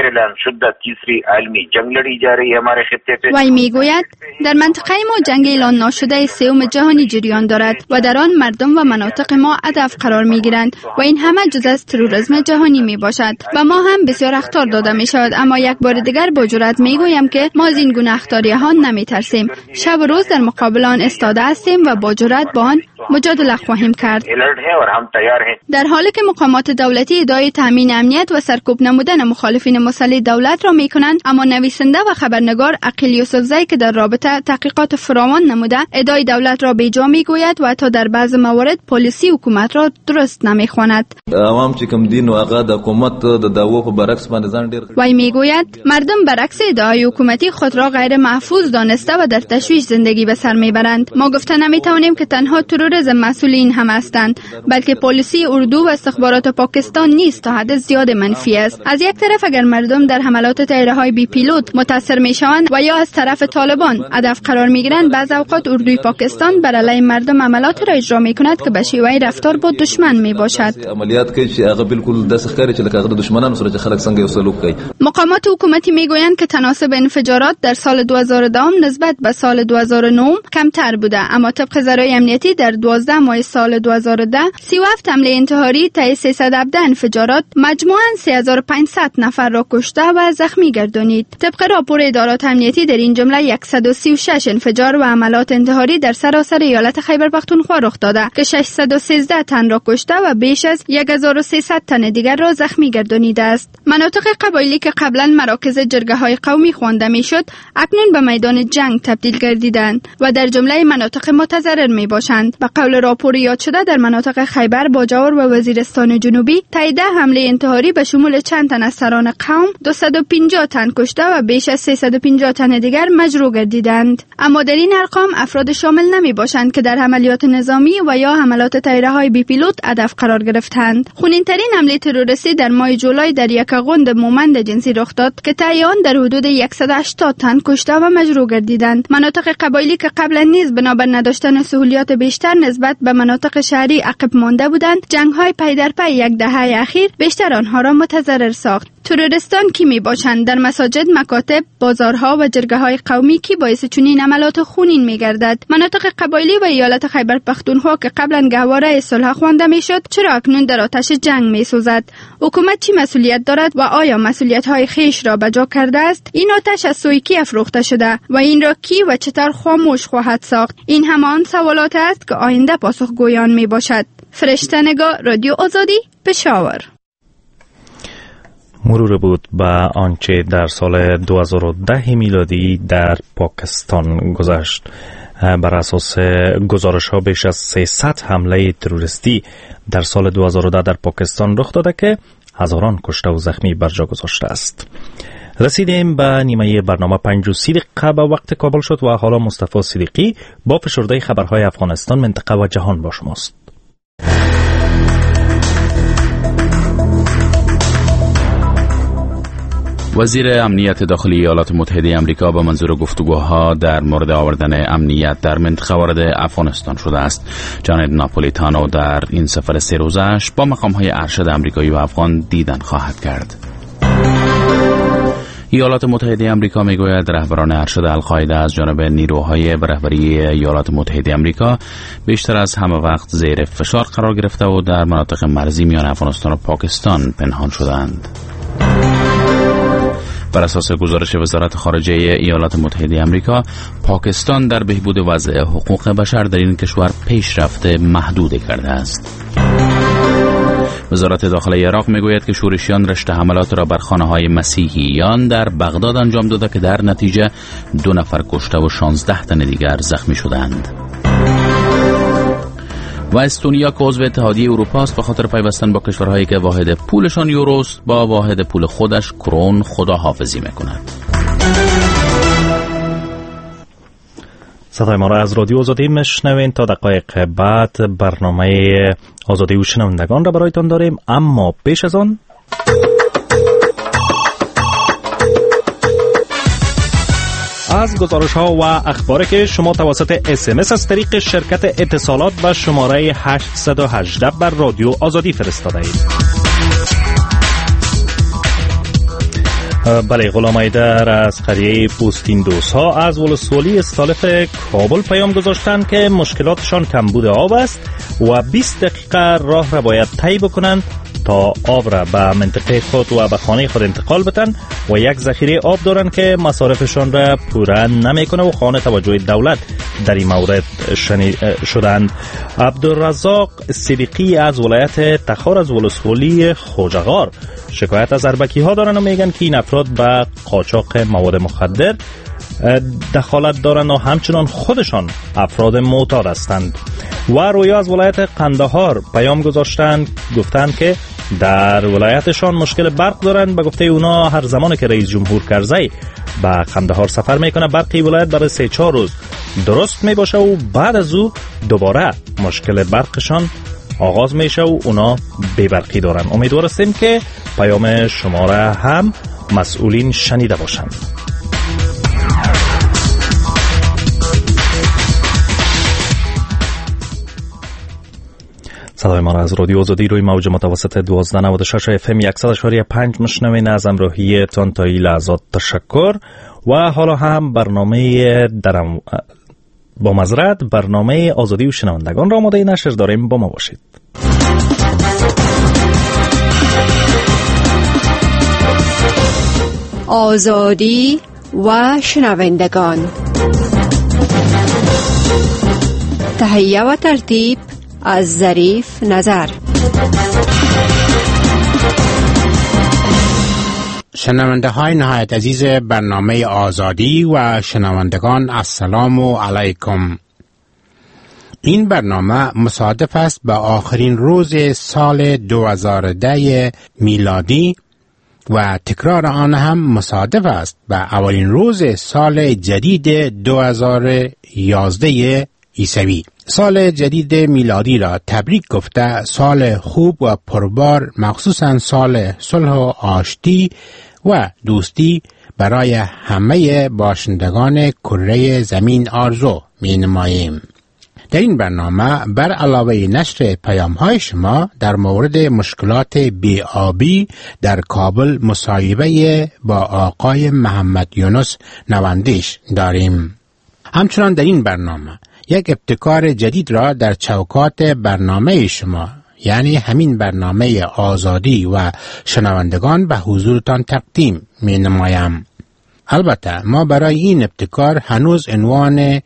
وی میگوید در منطقه ما جنگ اعلان ناشده سوم جهانی جریان دارد و در آن مردم و مناطق ما هدف قرار میگیرند و این همه جز از تروریسم جهانی می باشد و ما هم بسیار اخطار داده می شود. اما یک بار دیگر با جرأت میگویم که ما از این گونه اخطاری ها نمی ترسیم. شب و روز در مقابل آن ایستاده هستیم و با جرأت با آن مجادله خواهیم کرد. در حالی که مقامات دولتی ادعای تامین امنیت و سرکوب نمودن مخالفین مسلح دولت را میکنند، اما نویسنده و خبرنگار عقیل یوسفزی که در رابطه تحقیقات فراوان نموده ادعای دولت را بیجا میگوید و حتی در بعض موارد پلیسی حکومت را درست نمیخواند. وی میگوید مردم برعکس ادعای حکومتی خود را غیر محفوظ دانسته و در تشویش زندگی به سر میبرند. ما گفته نمیتوانیم که تنها تروریسم مسئولین هم هستند، بلکه پلیسی اردو و استخبارات پاکستان نیز تا حد زیاد منفی است. از یک طرف اگر مردم در حملات طیاره‌های بی پیلوت متاثر میشوند و یا از طرف طالبان هدف قرار میگیرند، بعض اوقات اردوی پاکستان بر علیه مردم عملیات را اجرا میکند که به شیوه رفتار با دشمن میباشد. مقامات حکومتی میگویند که تناسب انفجارات در سال 2010 نسبت به سال 2009 کمتر بوده، اما طبق ذرایع امنیتی در 12 ماه سال 2010 37 حمله انتحاری طی 317 انفجارات مجموعاً 3500 نفر را کشته و زخمی گردانید. طبق راپور ادارات امنیتی در این جمله 136 انفجار و حملات انتحاری در سراسر ایالت خیبر پختونخوا رخ داده که 613 تن را کشته و بیش از 1300 تن دیگر را زخمی گردانیده است. مناطق قبایلی که قبلا مراکز جرگه‌های قومی خوانده میشد اکنون به میدان جنگ تبدیل گردیدند و در جمله مناطق متضرر می باشند. به قول راپور یاد شده در مناطق خیبر، باجور و وزیرستان جنوبی تایید حمله انتحاری به شمول چند تن از سران قوم 250 تن کشته و بیش از 350 تن دیگر مجروح گردیدند. اما در این ارقام افراد شامل نمی باشند که در عملیات نظامی و یا حملات طیاره‌های بی پیلوت هدف قرار گرفتند. خونین‌ترین حمله تروریستی در ماه جولای در یک غند مومند جنسی رخ داد که طی آن در حدود 180 تن کشته و مجروح گردیدند. مناطق قبایلی که قبلا نیز بنابر نداشتن سهولیات بیشتر نسبت به مناطق شهری عقب مانده بودند، جنگ‌های پی در پی یک دهه اخیر بیشتر آنها را متضرر ساخت. تروریستان کی می باشند؟ در مساجد، مکاتب، بازارها و جرگه‌های قومی کی باعث چنین عملیات خونین می گردد؟ مناطق قبایلی و ایالت خیبر پختونخوا که قبلا گهواره صلح خوانده میشد، چرا اکنون در آتش جنگ می سوزد؟ حکومت چی مسئولیت دارد و آیا مسئولیت‌های خیش را بجا کرده است؟ این آتش از سوی کی افروخته شده و این را کی و چطور خاموش خواهد ساخت؟ این همان سوالات است که آینده پاسخگویان می باشد. فرشته نگاه، رادیو آزادی، پشاور. مرور بود به آنچه در سال 2010 میلادی در پاکستان گذشت. بر اساس گزارش ها بیش از 300 حمله تروریستی در سال 2010 در پاکستان رخ داده که هزاران کشته و زخمی بر جا گذاشته است. رسیدیم به نیمه برنامه 5:30 دقیقه به وقت کابل شد و حالا مصطفی صدیقی با فشرده خبرهای افغانستان، منطقه و جهان با شماست. وزیر امنیت داخلی ایالات متحده آمریکا به منظور گفتگوها در مورد آوردن امنیت در منطقه وارد افغانستان شده است. جانت ناپولیتانو در این سفر 3 روزش با مقام‌های ارشد آمریکایی و افغان دیدن خواهد کرد. ایالات متحده آمریکا میگوید رهبران ارشد القاعده از جانب نیروهای به رهبری ایالات متحده آمریکا بیشتر از همه وقت زیر فشار قرار گرفته و در مناطق مرزی میان افغانستان و پاکستان پنهان شدند. بر اساس گزارش وزارت خارجه ایالات متحده آمریکا، پاکستان در بهبود وضع حقوق بشر در این کشور پیشرفت محدودی کرده است. وزارت داخلی عراق میگوید که شورشیان رشته حملات را بر خانه‌های مسیحیان در بغداد انجام داده که در نتیجه 2 نفر کشته و 16 تن دیگر زخمی شدند. و استونیا که عضو اتحادیه اروپا است، به خاطر پیوستن با کشورهایی که واحد پولشان یوروست با واحد پول خودش کرون خداحافظی میکند. صدای ما را از رادیو آزادی میشنوین. تا دقایق بعد برنامه آزادی و شنوندگان را برایتان داریم، اما پیش از آن از گزارش ها و اخباری که شما توسط SMS از طریق شرکت اتصالات به شماره 818 بر رادیو آزادی فرستاده اید. بله، غلام ایدر از قریه پوستین دوسا از ولسوالی استالف کابل پیام گذاشتند که مشکلاتشان کمبود آب است و 20 دقیقه راه را باید طی بکنند تا آب را به منطقه خود و به خانه خود انتقال بدن و یک ذخیره آب دارند که مصارفشان را پوره نمیکنه و خانه توجه دولت در این مورد شدند. عبدالرزاق صدیقی از ولایت تخار از ولسوالی خوجغار شکایت از اربکی ها دارن و میگن که این افراد به قاچاق مواد مخدر دخالت دارند و همچنان خودشان افراد معتاد هستند. و رویا از ولایت قندهار پیام گذاشتند، گفتند که در ولایتشان مشکل برق دارند. به گفته اونا هر زمانی که رئیس جمهور کرزی به قندهار سفر میکنه برقی ولایت برای 3-4 روز درست میباشه و بعد از او دوباره مشکل برقشان آغاز میشه و اونا بی‌برقی دارن. امیدوار هستیم که پیام شما را هم مسئولین شنیده باشند. صدای ما را از رادیو آزادی روی موج متوسط 1296 FM 100.5 مشنوین. از همراهی تان تا این لحظات تشکر. و حالا هم برنامه با معذرت برنامه آزادی و شنوندگان را آماده نشر داریم، با ما باشید. آزادی و شنوندگان، تهیه و ترتیب از ظریف نظر. شنونده های نهایت عزیز برنامه آزادی و شنوندگان، السلام علیکم. این برنامه مصادف است با آخرین روز سال 2010 میلادی و تکرار آن هم مصادف است با اولین روز سال جدید 2011 عیسوی. سال جدید میلادی را تبریک گفته سال خوب و پربار، مخصوصا سال صلح و آشتی و دوستی برای همه باشندگان کره زمین آرزو می نماییم. در این برنامه بر علاوه نشر پیام‌های شما در مورد مشکلات بی‌آبی در کابل مصاحبه با آقای محمد یونس نواندیش داریم. همچنان در این برنامه یک ابتکار جدید را در چوکات برنامه شما، یعنی همین برنامه آزادی و شنوندگان، به حضورتان تقدیم می نمایم. البته ما برای این ابتکار هنوز عنوان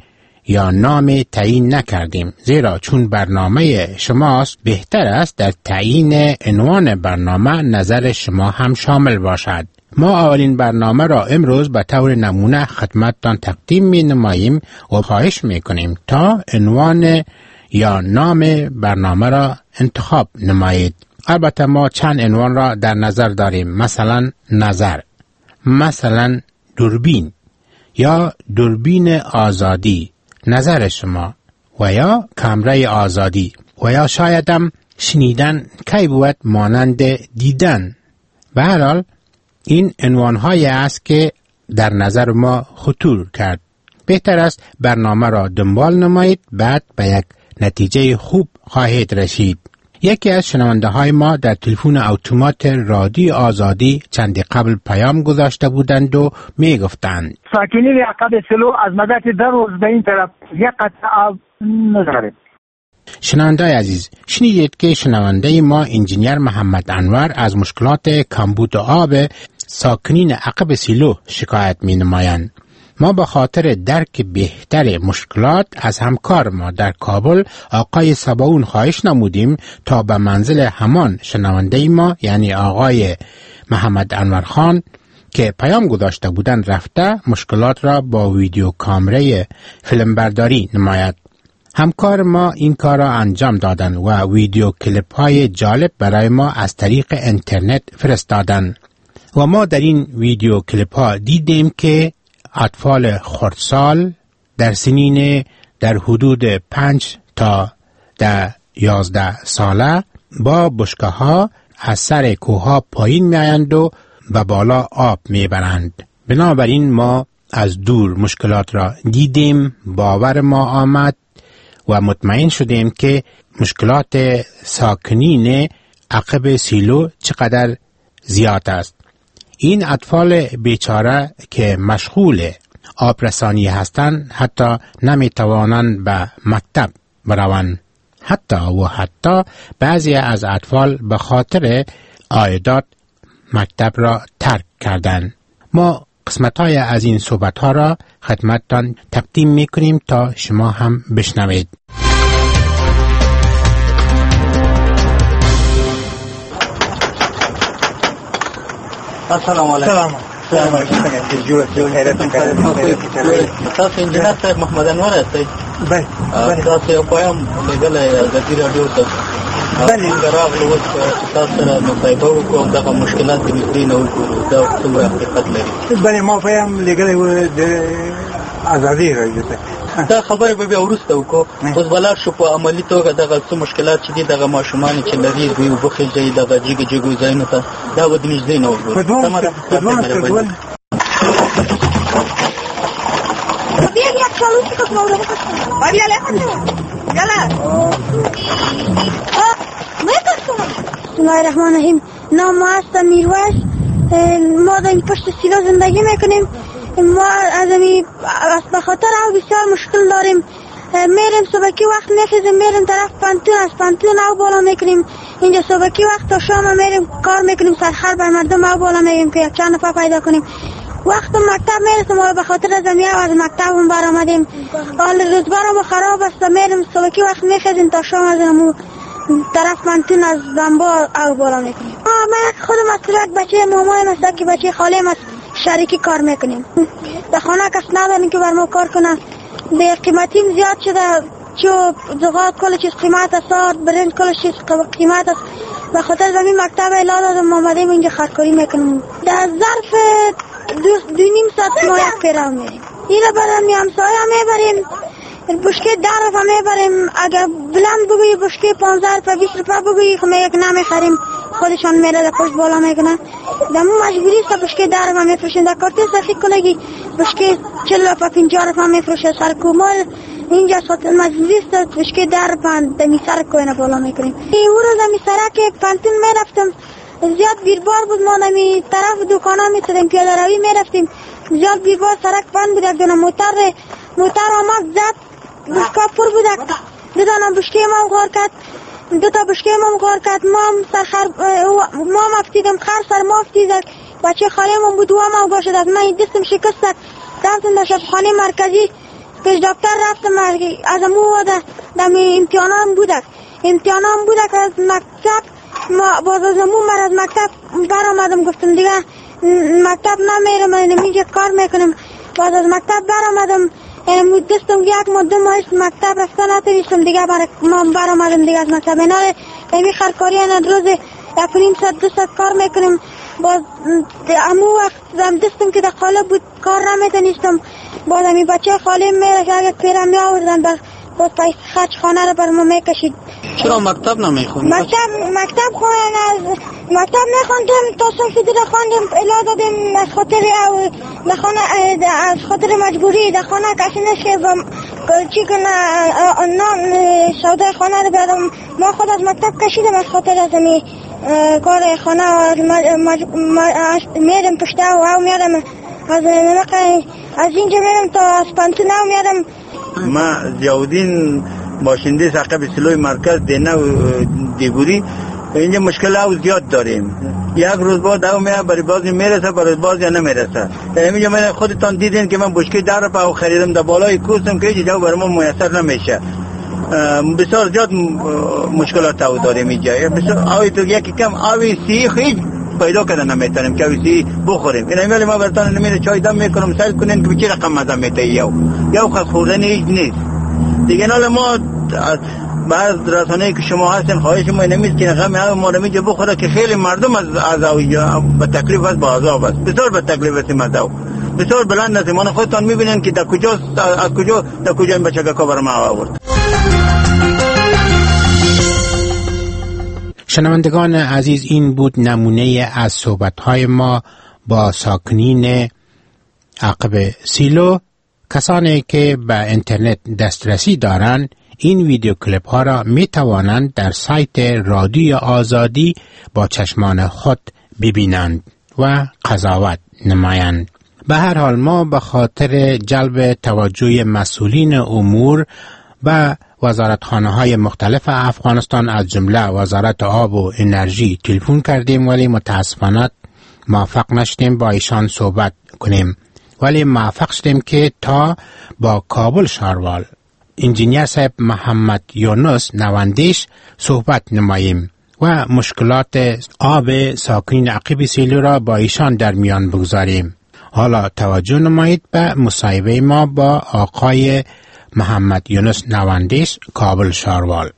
یا نام تعیین نکردیم، زیرا چون برنامه شماست بهتر است در تعیین عنوان برنامه نظر شما هم شامل باشد. ما اولین برنامه را امروز به طور نمونه خدمتتان تقدیم می نماییم و خواهش می کنیم تا عنوان یا نام برنامه را انتخاب نمایید. البته ما چند عنوان را در نظر داریم، مثلا نظر، مثلا دوربین یا دوربین آزادی، نظر شما، و یا کامره آزادی، و یا شایدم شنیدن کی بود مانند دیدن. به هر حال این عنوان‌هایی است که در نظر ما خطور کرد. بهتر است برنامه را دنبال نمایید، بعد به یک نتیجه خوب خواهید رسید. یکی از شنونده های ما در تلفن اتومات رادیو آزادی چندی قبل پیام گذاشته بودند و می گفتند ساکنین عقب سلو از مدت 2 روز به این طرف یک قطعه آب ندارد. شنونده عزیز، شنیدید که شنونده ما انجینیر محمد انور از مشکلات کمبود آب ساکنین عقب سیلو شکایت می نمایند. ما به خاطر درک بهتر مشکلات از همکار ما در کابل آقای سباون خواهش نمودیم تا به منزل همان شنونده ما یعنی آقای محمد انور خان که پیام گذاشته بودند رفته مشکلات را با ویدیو کامره فیلمبرداری نماید. همکار ما این کار را انجام دادند و ویدیو کلیپ های جالب برای ما از طریق اینترنت فرستادند و ما در این ویدیو کلیپ ها دیدیم که اطفال خردسال در سنین در حدود 5 تا 11 ساله با بشکه ها از سر کوه ها پایین می آیند و به بالا آب می برند. بنابراین ما از دور مشکلات را دیدیم، باور ما آمد و مطمئن شدیم که مشکلات ساکنین عقب سیلو چقدر زیاد است. این اطفال بیچاره که مشغول آبرسانی هستند حتی نمی توانند به مکتب بروند. حتی بعضی از اطفال به خاطر عایدات مکتب را ترک کردند. ما قسمت‌های از این صحبت‌ها را خدمتتان تقدیم می‌کنیم تا شما هم بشنوید. السلام علیکم. سلام علیکم. تاسو انجینر صاحب محمد انور هستئ؟ بله. تاسو یو پیام لګلای د رادیو ته. بله. راغلو اوس تاسو سره مصاحبه وکړو دغه مشکلات د مصري نه وګورو دا څومره حقیقت لري. بله ما پیام لګلای و د ازادي راډیو ته. دا خبره به بیا وروسته وکړو. اوس بلار شو په عملي توګه دغه څه مشکلات چې دي دغه ماشومان چې لري دوی وبخېږي دغه جګو ځایونو ته دا به د نږدې نه وګورو. بسم الله الرحمن الرحیم. نام ما هستم میرویس. ما در پشت سیلا زندگی میکنیم. ما از به خاطر او بسیار مشکل داریم. میریم صبحی وقت میخیزیم میریم طرف پانتون، از پانتون او بالا میکنیم. اینجا صبحی وقت تا شام میریم کار میکنیم، سرخر بر مردم او بالا میگیم که یک چند نفر پیدا کنیم. وقت مکتب میرسیم ما به خاطر زمین از مکتب هم برآمدیم. حال روزگارم خراب است. میریم صبحی وقت میخیزیم تا شام از امو طرف پانتون از زنبا او بالا میکنیم. من خودم از طرف بچه مامایم هست که بچه خالیم است شریکی کار میکنیم. در خانه کس نداریم که بر ما کار کنه. به قیمتیم زیاد شده، چوب زغاد کل چیز قیمت است، برنج کل چیز قیمت است. به خاطر زمین مکتب اعلان دادم آمدیم اینجا خرکاری میکنیم. در ظرف 2.5 ساعت ما یک پیرام میریم. اینو برای همسایه میبریم، بشکه 10 روپه میبریم. اگر بلند بگویی بشکه 15 روپه 20 روپه بگویی خب یک نمیخریم، خودشان میره در پشت بالا میکنن. دمو مجبوری است بشکه 10 روپه میفروشن. در کارتی سخی کنگی بشکه 40 روپه 50 روپه میفروشه. سرکومال اینجا صوت مجبوری است بشکه 10 روپه دمی سر کوینه بالا میکنیم. این روز دمی سرک پانتون میرفتم، زیاد بیربار بود. ما نمی طرف دکانا میتدیم پیاده روی میرفتیم، زیاد بیربار سرک بند بود. یک دونه موتر آمد زد، بشکا پر بود. دو دانه بشکه ما غار کرد، 2 تا بشکه ما غار کرد. ما مفتیدم خر سر ما افتیدک. بچه خالیم بود و ما گوشدک. من دستم شکست دستم در شبخانه مرکزی پیش دکتر رفتم از امو دم امتحانام بوده که از مکتب باز از امو من از مکتب برآمدم. گفتم دیگه مکتب نمیرم، اینجا کار میکنم. باز از مکتب برآمدم، دستم یک ماه 2 ماه مکتب رفتن نتونستم دیگه ما برآمدم دیگه از مکتب. اینا این خرکاری روز 1.5 ساعت 2 ساعت کار میکنم. باز امو وقت دستم که در خاله بود کار نمیتونستم. باز امی بچه خاله میره که اگر پیرم میآوردن باز پای خرج خانه رو بر ما میکشید. چرا مکتب نمیخوندی؟ مکتب نخوندم تا صرف دیگه خواندم الا دادم از خاطر مجبوری در خانه کسی نشه چی کنه نان سودای خانه رو بیادم. ما خود از مکتب کشیدم از خاطر از امی کار خانه میرم پشته و میادم از اینجا میرم تا از پانتونه میادم. ما زیادین باشنده عقب سلوی مرکز دینه و دیگوری اینجا مشکل او زیاد داریم. یک روز بعد او میاد برای بازی میرسه برای بازی نمیرسه. اینجا من خودتان دیدین که من بشکه در پاو خریدم در بالای کوسم که هیچ جا برای ما میسر نمیشه. بسیار زیاد مشکلات او داریم اینجا. بسیار اوی تو یکی کم اوی سی خیلی پیدا کردن نمیتونیم که اوی سی بخوریم. این امیالی ما برتان نمیره چای دم میکنم سعی کنین که بچه رقم مزم میته یا خوردن هیچ نیست دیگه. نال ما بعض رسانه‌ای که شما هستین خواهش ما نمیست که غم ما رو میجه بخوره که خیلی مردم از اویجا به تکلیف است با عذاب است. بسیار به تکلیف است مزاو بسیار بلند است. ما خودتان میبینین که در کجا این بچه که بر ما آورد. شنوندگان عزیز، این بود نمونه از صحبت‌های ما با ساکنین عقب سیلو. کسانی که به اینترنت دسترسی دارند این ویدیو کلیپ ها را می توانند در سایت رادیو آزادی با چشمان خود ببینند و قضاوت نمایند. به هر حال ما به خاطر جلب توجه مسئولین امور و وزارتخانه های مختلف افغانستان از جمله وزارت آب و انرژی تلفن کردیم، ولی متاسفانه موفق نشدیم با ایشان صحبت کنیم. ولی موفق شدیم که تا با کابل شاروال انجینیر صاحب محمد یونس نواندیش صحبت نماییم و مشکلات آب ساکنین عقب سیلو را با ایشان در میان بگذاریم. حالا توجه نمایید به مصاحبه ما با آقای محمد یونس نواندیش کابل شاروال.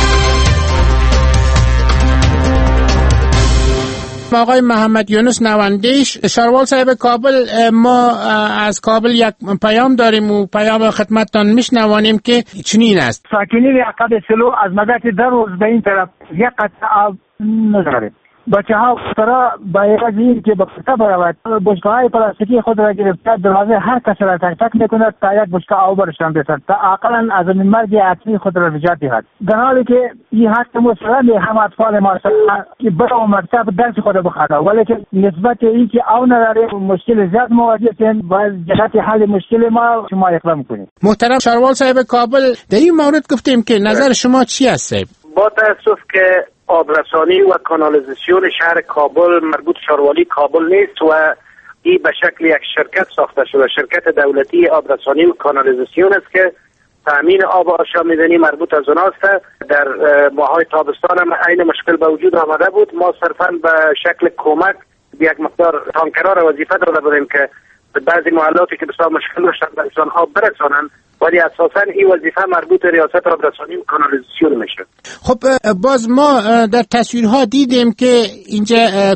آقای محمد یونس نواندیش شاروال صاحب کابل، ما از کابل یک پیام داریم و پیام خدمتتان میشنوانیم که چنین است: ساکنین عقب سلو از مدت 2 روز به این طرف یک قطعه آب نداریم. بچه ها سرا باید این که به پسته برود بشکه های پلاستیکی خود را گرفته دروازه هر کس را تک تک میکند تا یک بشکه آب برشان رسد تا عقلا از این مرگ عطری خود را نجات دهد. در حالی که این حق مسلم هم اطفال ما که برای مکتب درس خود بخواهد، ولی که نسبت این که او نداره مشکل زیاد مواجه هستیم. باید جهت حل مشکل ما شما اقدام کنید. محترم شاروال صاحب کابل، در این مورد گفتیم که نظر شما چی است؟ با تاسف که آبرسانی و کانالیزاسیون شهر کابل مربوط شاروالی کابل نیست و این به شکل یک شرکت ساخته شده، شرکت دولتی آبرسانی و کانالیزاسیون است که تامین آب آشامیدنی مربوط از اوناست. در ماهای تابستان هم این مشکل به وجود آمده بود. ما صرفا به شکل کمک یک مقدار تانکرها را وظیفه داده بودیم که بعضی محلاتی که بسیار مشکل داشتن به انسان آب برسانن، ولی اساساً این وظیفه مربوط ریاست آبرسانی و کانالیزاسیون میشه. خب باز ما در تصویرها دیدیم که اینجا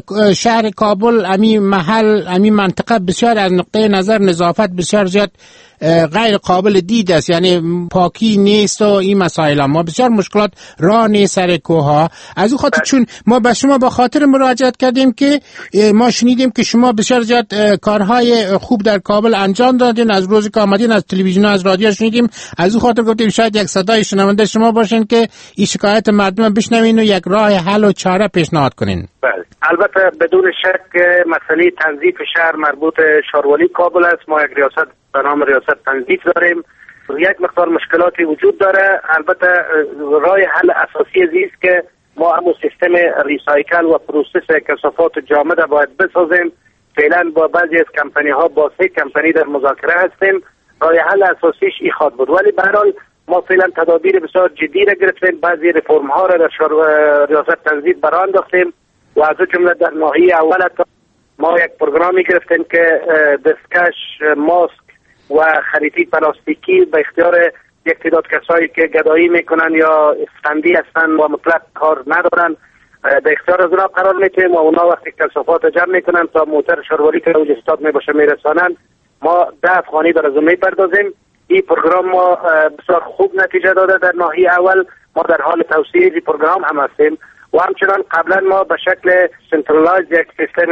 شهر کابل امی منطقه بسیار از نقطه نظر نظافت بسیار زیاد غیر قابل دید است، یعنی پاکی نیست و این مسائل ما بسیار مشکلات راه نیست سر کوها. از اون خاطر چون ما به شما با خاطر مراجعت کردیم که ما شنیدیم که شما بسیار زیاد کارهای خوب در کابل انجام دادین، از روزی که آمدین از تلویزیون از رادیو شنیدیم. از اون خاطر گفتیم شاید یک صدای شنونده شما باشین که این شکایت مردم بشنوین و یک راه حل و چاره پیشنهاد کنین. بله البته بدون شک مسئله تنظیف شهر مربوط شاروالی کابل است. ما یک ریاست به نام ریاست تنظیف داریم. یک مقدار مشکلاتی وجود داره. البته راه حل اساسی است که ما همون سیستم ریسایکل و پروسس کثافات جامد باید بسازیم. فعلا با بعضی از کمپانی ها با 3 کمپانی در مذاکره هستیم راه حل اساسیش این خواد بود. ولی به هر حال ما فعلا تدابیر بسیار جدی را گرفتیم، بعضی رفرم ها را در ریاست تنظیم برآ انداختیم و از جمله در ناحیه اول ما یک پروگرامی گرفتیم که دستکش، ماسک و خریطی پلاستیکی به اختیار یک تعداد کسایی که گدایی میکنن یا اسفندی هستن و مطلق کار ندارن به اختیار از اونا قرار میتیم و اونا وقتی کثافات جمع میکنن تا موتر شاروالی که اوج استاد میباشه میرسانن، ما 10 افغانی بر از اون میپردازیم. این پروگرام ما بسیار خوب نتیجه داده. در ناحیه اول ما در حال توسعه این پروگرام هم هستیم و همچنان قبلا ما به شکل سنترالایز یک سیستم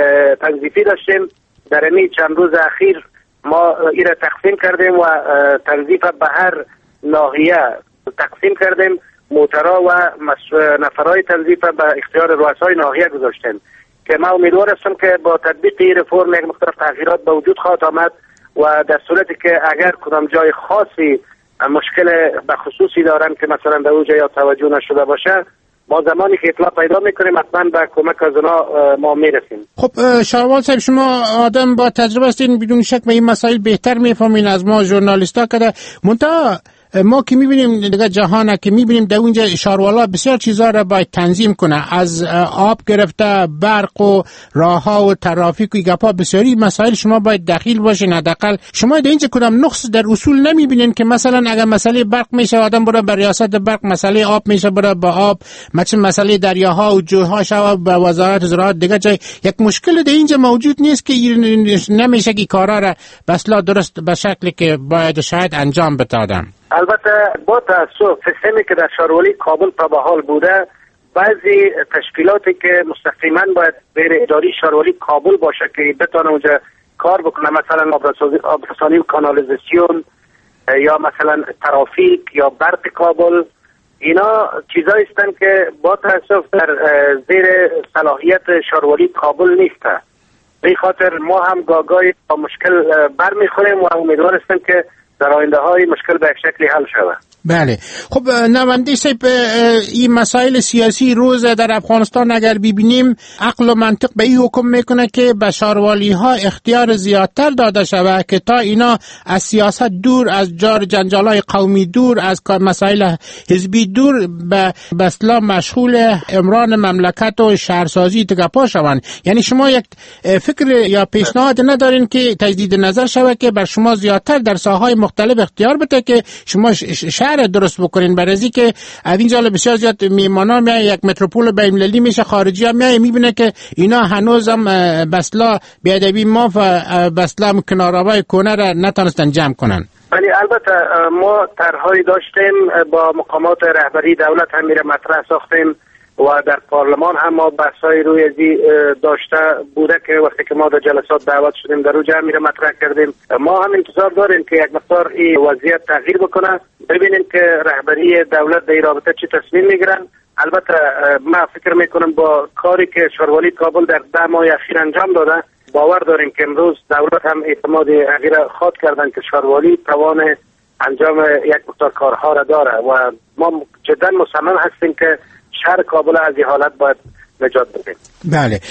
تنظیفی داشتیم. در این چند روز اخیر ما این را تقسیم کردیم و تنظیف به هر ناحیه تقسیم کردیم. موترها و نفرهای تنظیف به اختیار رؤسای ناحیه گذاشتیم که ما امیدوار هستم که با تطبیق این رفرم یک مقدار تغییرات به وجود خواهد آمد و در صورتی که اگر کدام جای خاصی مشکل به خصوصی دارن که مثلا در اونجا یا توجه نشده باشه، ما زمانی که اطلاع پیدا میکنیم حتما به کمک از اونا ما میرسیم. خب شاروال صاحب، شما آدم با تجربه هستین، بدون شک به این مسائل بهتر میفهمین از ما ژورنالیستا که منتها ما که میبینیم دیگه جهانه که میبینیم در اونجا شاروالا بسیار چیزا را باید تنظیم کنه، از آب گرفته برق و راه ها و ترافیک و گپا بسیاری مسائل شما باید دخیل باشین. حداقل شما در اینجا کدام نقص در اصول نمیبینین که مثلا اگر مسئله برق میشه آدم بره به ریاست برق، مسئله آب میشه بره به آب، مسئله دریاها و جوها شو به وزارت زراعت، دیگه جای یک مشکل در اینجا موجود نیست که نمیشه که کارا را بسلا درست به شکلی که باید شاید انجام بده. البته با تاسف سیستمی که در شاروالی کابل تا به حال بوده، بعضی تشکیلاتی که مستقیما باید غیر اداری شاروالی کابل باشه که بتونه اونجا کار بکنه، مثلا آبرسانی و کانالیزاسیون یا مثلا ترافیک یا برق کابل، اینا چیزایی هستند که با تاسف در زیر صلاحیت شاروالی کابل نیسته. به خاطر ما هم گاگای با مشکل برمیخوریم و امیدوار هستیم که در آینده های مشکل به شکلی حل شود. بله. خب نوانده صاحب، این مسائل سیاسی روز در افغانستان اگر ببینیم، عقل و منطق به این حکم میکنه که به شاروالی ها اختیار زیادتر داده شود که تا اینا از سیاست دور، از جار جنجالای قومی دور، از مسائل حزبی دور، به اصطلاح مشغول امران مملکت و شهرسازی تگپا شوند. یعنی شما یک فکر یا پیشنهاد ندارین که تجدید نظر شود که بر شما زیادتر در ساحات مختلف اختیار بده که شما شهر درست بکنین؟ برای که از اینجا بسیار زیاد میهمانان میای، یک متروپول بین‌المللی میشه، خارجی ها میای میبینه که اینا هنوزم بسلا بیادبی ما و بسلا کنارهای کنه را نتونستن جمع کنن. ولی البته ما طرحهایی داشتیم، با مقامات رهبری دولت هم میره مطرح ساختیم و در پارلمان هم ما بحثای روی ازی داشته بوده که وقتی که ما در جلسات دعوت شدیم در اونجا میره مطرح کردیم. ما هم انتظار داریم که یک مقدار این وضعیت تغییر بکنه، ببینیم که رهبری دولت در این رابطه چی تصمیم میگیرن. البته ما فکر میکنم با کاری که شاروالی کابل در 10 ماه اخیر انجام داده، باور داریم که امروز دولت هم اعتماد اخیر خاط کردن که شاروالی توان انجام یک مقدار کارها را داره و ما جدا مصمم هستیم که شهر کابل از این حالت باید نجات بدیم. بله،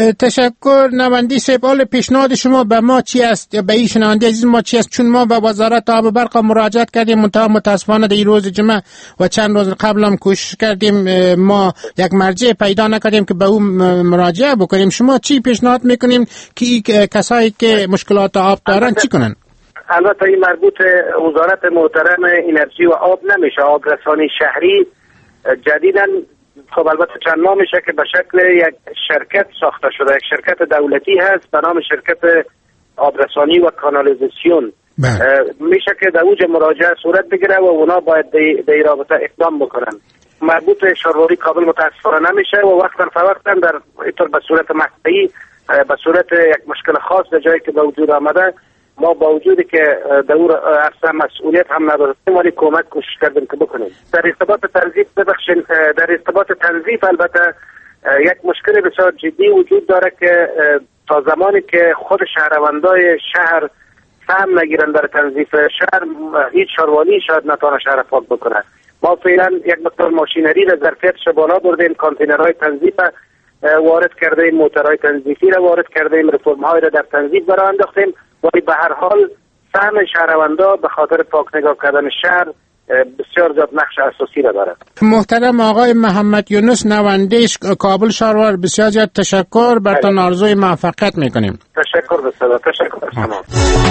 تشکر نوندی صاحب. حال پیشنهاد شما به ما چی است؟ به این شنونده عزیز ما چی است؟ چون ما به وزارت آب و برق مراجعت کردیم، متاسفانه در این روز جمعه و چند روز قبل هم کوشش کردیم، ما یک مرجع پیدا نکردیم که به اون مراجعه بکنیم. شما چی پیشنهاد میکنیم که کسایی که مشکلات آب دارن چی کنن؟ البته این مربوط وزارت محترم انرژی و آب نمیشه. آبرسانی شهری جدیداً خب البته چند ماه میشه که به شکل یک شرکت ساخته شده، یک شرکت دولتی هست به نام شرکت آبرسانی و کانالیزاسیون. میشه که در اوج مراجعه صورت بگیره و اونا باید در این رابطه اقدام بکنن. مربوط شاروالی کابل متاسفانه نمیشه و وقتا فوقتا در اینطور به صورت مقطعی، به صورت یک مشکل خاص در جایی که به وجود آمده، ما با وجودی که در اون عرصه مسئولیت هم نداشتیم ولی کمک کوشش کردیم که بکنیم. در ارتباط تنظیف ببخشید، در ارتباط تنظیف البته یک مشکل بسیار جدی وجود داره که تا زمانی که خود شهروندای شهر سهم نگیرن در تنظیف شهر، هیچ شاروالی شاید نتونه شهر پاک بکنه. ما فعلا یک مقدار ماشینری را ظرفیتش بالا بردیم، کانتینرهای تنظیف وارد کردیم، موترهای تنظیفی را وارد کردیم، رفرم‌های را در تنظیف برآورده انداختیم، ولی به هر حال فهم شهروندا به خاطر پاک نگاه کردن شهر بسیار زیاد نقش اساسی را دارد. محترم آقای محمد یونس نوانده کابل شهروار، بسیار زیاد تشکر، براتون آرزوی موفقیت میکنیم. تشکر بسیار، تشکر بسیار.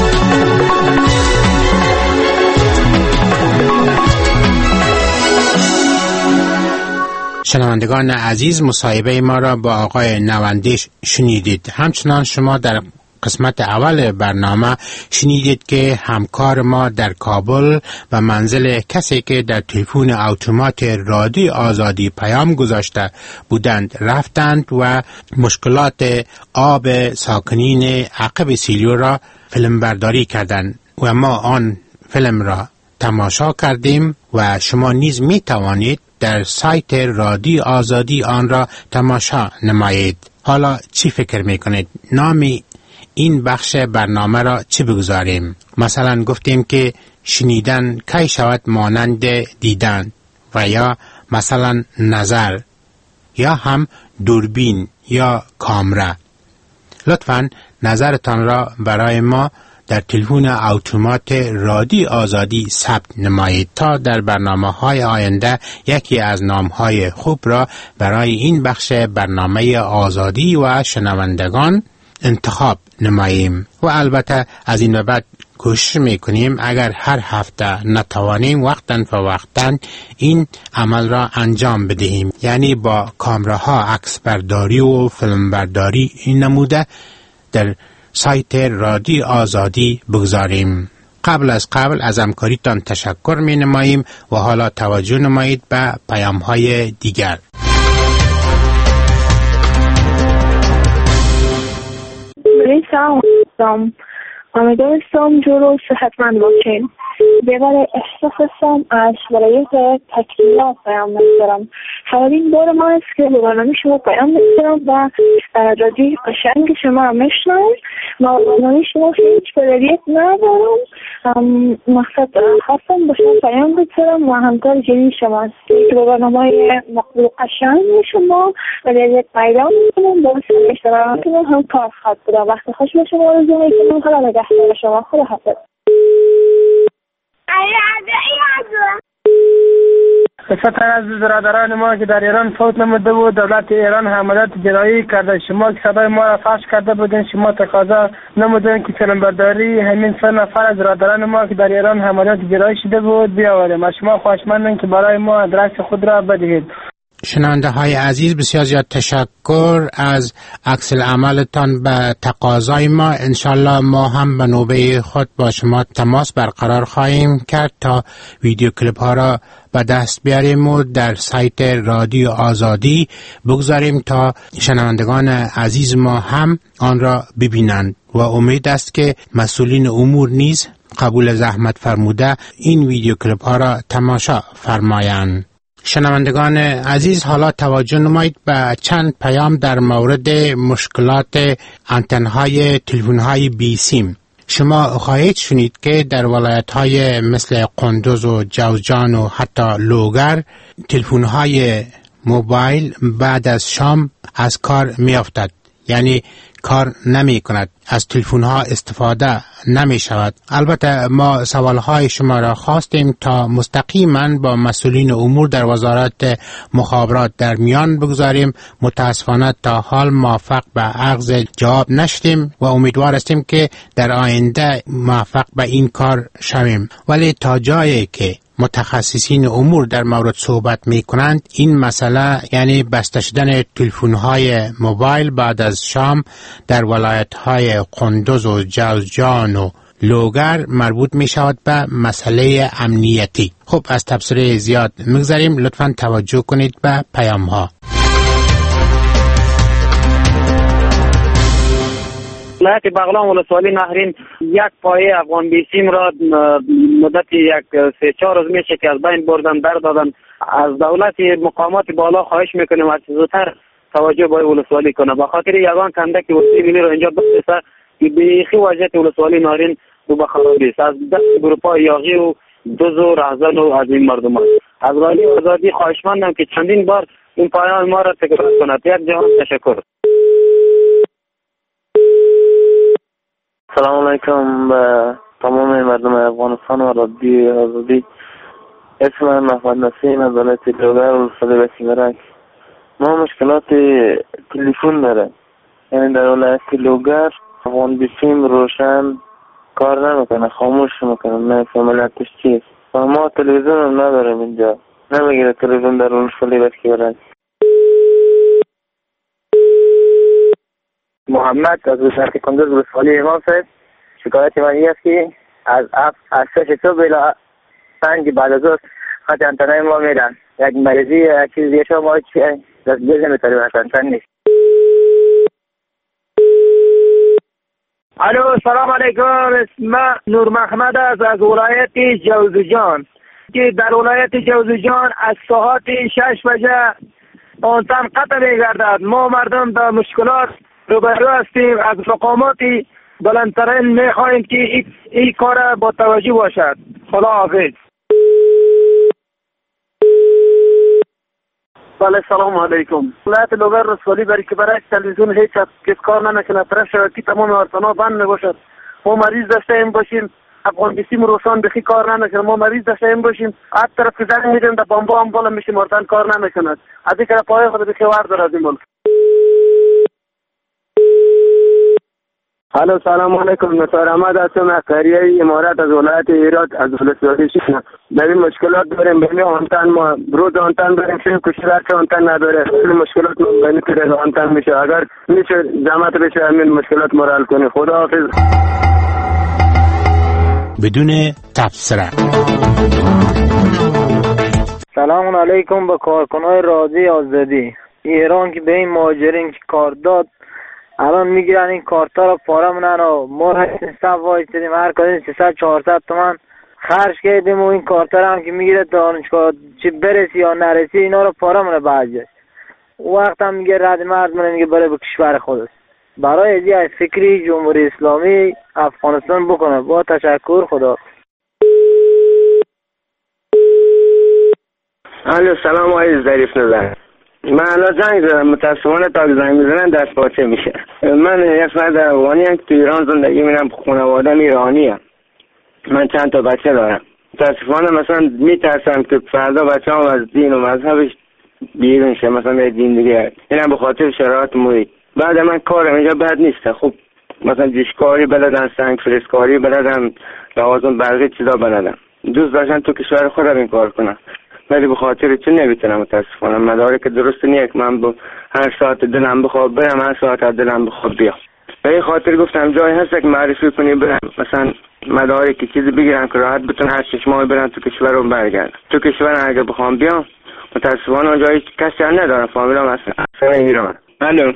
شنوندگان عزیز، مصاحبه ما را با آقای نواندیش شنیدید. همچنان شما در قسمت اول برنامه شنیدید که همکار ما در کابل و منزل کسی که در تلفن اتومات رادیو آزادی پیام گذاشته بودند رفتند و مشکلات آب ساکنین عقب سیلو را فیلم برداری کردند و ما آن فیلم را تماشا کردیم و شما نیز می توانید در سایت رادیو آزادی آن را تماشا نمایید. حالا چی فکر می کنید؟ نامی این بخش برنامه را چی بگذاریم؟ مثلا گفتیم که شنیدن کی شود مانند دیدن، و یا مثلا نظر، یا هم دوربین یا کامرا. لطفاً نظرتان را برای ما در تلفن اتومات رادیو آزادی ثبت نمایید تا در برنامه‌های آینده یکی از نام‌های خوب را برای این بخش برنامه آزادی و شنوندگان انتخاب نماییم. و البته از این به بعد کوشش میکنیم اگر هر هفته نتوانیم وقتاً فوقتاً این عمل را انجام بدهیم، یعنی با کامراها عکس برداری و فیلم برداری این نموده در سایت رادیو آزادی بگذاریم. قبل از همکاریتان تشکر می نماییم و حالا توجه نمایید به پیام های دیگر. سلام، امیدوارم جور و صحتمند باشین. بی‌بار احساس هستم از ولایت تکیه پیام می‌گیرم. اولین بار ما است که به برنامه شما پیام می‌گیرم و رادیوی قشنگ شما را میشنوم. ما برنامه شما هیچ فعالیت ندارم. مقصد خواستم با شما پیام بگیرم و همکار جدید شما است که به برنامه مقبول قشنگ شما فعالیت پیدا می‌کنم. با اشتراکتون هم کار خواهد بود. وقتی خوش به شما آرزو می‌کنم. خدا نگهدار شما. خدا حافظ. خدمت از برادران ما که در ایران فوت نموده بود، دولت ایران حملات جنایی کرده. شما که صدای ما را فحش کرده بودین، شما تقاضا نمودین که فیلم برداری همین 3 نفر از برادران ما که در ایران حملات جنایی شده بود بیاوریم. از شما خواهشمندم که برای ما آدرس خود را بدهید. شنونده های عزیز، بسیار زیاد تشکر از عکس العملتان به تقاضای ما. انشالله ما هم به نوبه خود با شما تماس برقرار خواهیم کرد تا ویدیو کلیپ ها را به دست بیاریم و در سایت رادیو آزادی بگذاریم تا شنوندگان عزیز ما هم آن را ببینند و امید است که مسئولین امور نیز قبول زحمت فرموده این ویدیو کلیپ ها را تماشا فرمایند. شنوندگان عزیز، حالا توجه نمایید به چند پیام در مورد مشکلات آنتن‌های تلفن‌های بی سیم. شما خواهید شنید که در ولایت‌های مثل قندوز و جوزجان و حتی لوگر تلفن‌های موبایل بعد از شام از کار می‌افتد، یعنی کار نمی کند، از تلفن ها استفاده نمی شود. البته ما سوال های شما را خواستیم تا مستقیما با مسئولین امور در وزارت مخابرات در میان بگذاریم. متاسفانه تا حال موفق به اخذ جواب نشدیم و امیدوار هستیم که در آینده موفق به این کار شویم. ولی تا جایی که متخصصین امور در مورد صحبت می کنند، این مسئله یعنی بسته شدن تلفن های موبایل بعد از شام در ولایت های قندوز و جوزجان و لوگر مربوط می شود به مسئله امنیتی. خب از تبصره زیاد مگذاریم، لطفاً توجه کنید به پیام ها. ولایت بغلان ولسوالی نهرین یک پایه افغان بیسیم را مدت 3-4 روز میشه که از بین بردن در دادن. از دولت مقامات بالا خواهش میکنیم از زودتر توجه به ولسوالی کنه، به خاطر یگان کنده که وسیله ملی را اینجا بسته که بیخی وضعیت ولسوالی نهرین رو به خرابی است. از دست گروپ‌های یاغی و دوز و رهزن و از این مردم از رادیو آزادی خواهشمندم که چندین بار این پیام ما را تکرار کند. یک جهان تشکر. سلام علیکم. تمام مردم افغانستان و رادیو آزادی. اسم من محمد نسیم از ولایت لوگر ولسوالی بسیمرک. ما مشکلات تلفن داره، یعنی در ولایت لوگر افغان بیسیم روشن کار نمیکنه، خاموش میکنه، نمیفهم علتش چیست. و ما تلویزیون هم نداریم اینجا، نمیگیره تلویزیون در ولسوالی بسیمرک. محمد از وزارت کندوز ولسوالی امام صاحب. شکایت من این است که از 6 صبح الی 5 بعد از ظهر خط انتنای ما میرن. یک مریضی یک چیز دیگه شما دست بیز نمیتاریم، انتن نیست. الو سلام علیکم. اسم نور محمد است از ولایت جوزجان که در ولایت جوزجان از ساعت 6 بجه آنتن قطع میگردد. ما مردم به مشکلات روبرو هستیم. از مقامات بلندترین میخواهیم که این کار با توجه باشد. خدا حافظ. بله سلام علیکم. ولایت لوگر ولسوالی برای تلویزیون هیچ کس کار نمیکنه، طرف شبکه تمام آرسنا بند میباشد. ما مریض داشتیم باشیم، افغان بیسیم روشن بخی کار نمیکنه. ما مریض داشتیم باشیم، هر طرف که زنگ میدیم در بامبا هم بالا میشیم، آرسن کار نمیکنه. از این که پای خود بخی وارد از این ملک. الو سلام علیکم. نصار احمد هستم از قریه امارات از ولایت هرات از ولسوالی شیشنا. در این مشکلات داریم، بین آنتن ما روز آنتن داریم، شیم کشور که آنتن نداره. خیلی مشکلات بین که آنتن میشه. اگر میشه زحمت بشه همین مشکلات ما را حل کنی. خدا حافظ. بدون تبصره. سلام علیکم به کارکنای رادیو آزادی. ایران که به این مهاجرین که کار داد الان میگیرن این کارتا رو پاره منن و ما رئیس صف وایستدیم، هر کدوم 300-400 تومان خرج کردیم و این کارتا رو هم که میگیره دانشگاه چه برسی یا نرسی اینا رو پاره منه. بعضی وقت هم میگه رد مرد منه، میگه برای به کشور خودش. برای ازی فکری جمهوری اسلامی افغانستان بکنه. با تشکر. خدا. الو سلام آقای ظریف نظر. من الان زنگ زدم، متاسفانه تا زنگ میزنن دست پاچه میشه. من یک فرد افغانی هم تو ایران زندگی میرم، خانواده‌ام ایرانیه. من چند تا بچه دارم. متاسفانه مثلا میترسم که فردا بچه‌ام از دین و مذهبش بیرون شه، مثلا یه دین دیگه. اینم به خاطر شرایط محیط. بعد من کارم اینجا بد نیست. خب مثلا دیشکاری بلدن، سنگ فلزکاری بلدن، لوازم برقی چیزا بلدن. دوست داشتن تو کشور خودم این کار کنم، ولی به خاطر چه نمیتونم. متاسفانه مدارک درست نیست. من با هر ساعت دلم بخواد برم، هر ساعت دلم بخواد بیام. به این خاطر گفتم جایی هست که معرفی کنی برم، مثلا مدارک چیزی بگیرم که راحت بتونم هر 6 ماه برم تو کشور رو برگردم. تو کشور اگه بخوام بیام متاسفانه اونجا کسی ندارم، فامیلام اصلا ایران. الو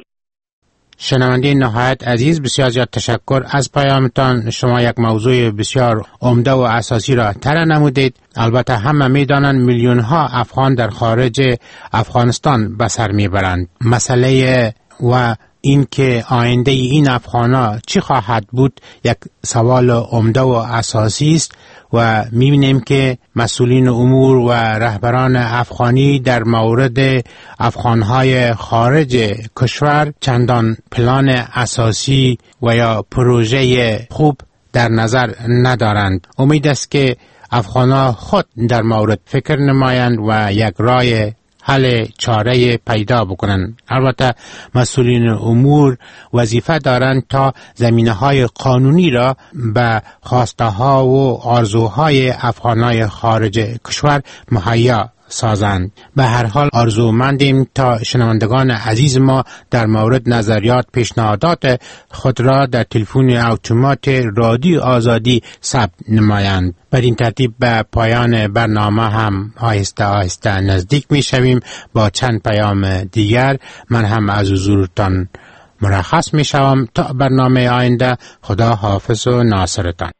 شنونده نهایت عزیز، بسیار زیاد تشکر از پیامتان. شما یک موضوع بسیار عمده و اساسی را طرح نمودید. البته همه میدانند میلیون ها افغان در خارج افغانستان به سر میبرند. مسئله و این که آینده این افغانا چی خواهد بود یک سوال عمده و اساسی است و می‌بینیم که مسئولین امور و رهبران افغانی در مورد افغانهای خارج کشور چندان پلان اساسی و یا پروژه خوب در نظر ندارند. امید است که افغانها خود در مورد فکر نمایند و یک راه حل چاره پیدا بکنن. البته مسئولین امور وظیفه دارند تا زمینه‌های قانونی را به خواسته ها و آرزوهای افغانای خارج کشور مهیا سازند. به هر حال آرزومندیم تا شنوندگان عزیز ما در مورد نظریات پیشنهادات خود را در تلفن اتومات رادیو آزادی ثبت نمایند. بدین ترتیب به پایان برنامه هم آهسته آهسته نزدیک می شویم با چند پیام دیگر. من هم از حضورتان مرخص می شوم تا برنامه آینده. خدا حافظ و ناصرتان.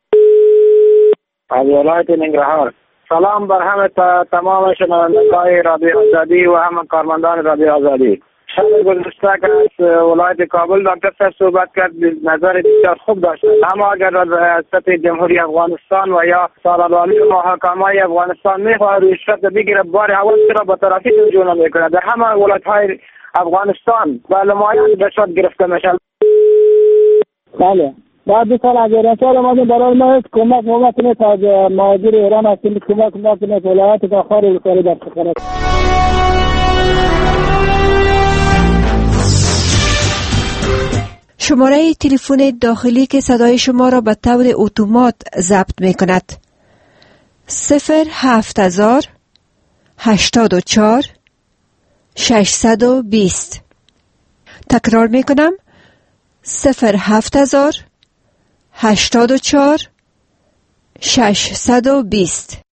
از ولایت ننگرهار. سلام بر همه تمام شنوندگان رادیو آزادی و هم کارمندان رادیو آزادی. شب گذشته که از ولایت کابل دکتر صاحب صحبت کرد، نظر بسیار خوب داشت. اما اگر ریاست جمهوری افغانستان و یا سالاروالی و محاکمه افغانستان میخواهد رشوت بگیره، بار اول چرا با طرفی توجه نمیکنه؟ در همه ولایت‌های افغانستان با لمایان رشوت گرفته میشه. بله بعد 2 سال از ایران سال آمدیم، برای ما هیچ کمک نیست از مهاجر ایران هستیم، کمک نیست ولایت داخل ولسوالی در سفارت. شماره تلفن داخلی که صدای شما را به طور اتومات ضبط می کند 07000 84 620. تکرار می کنم 07000 84 620.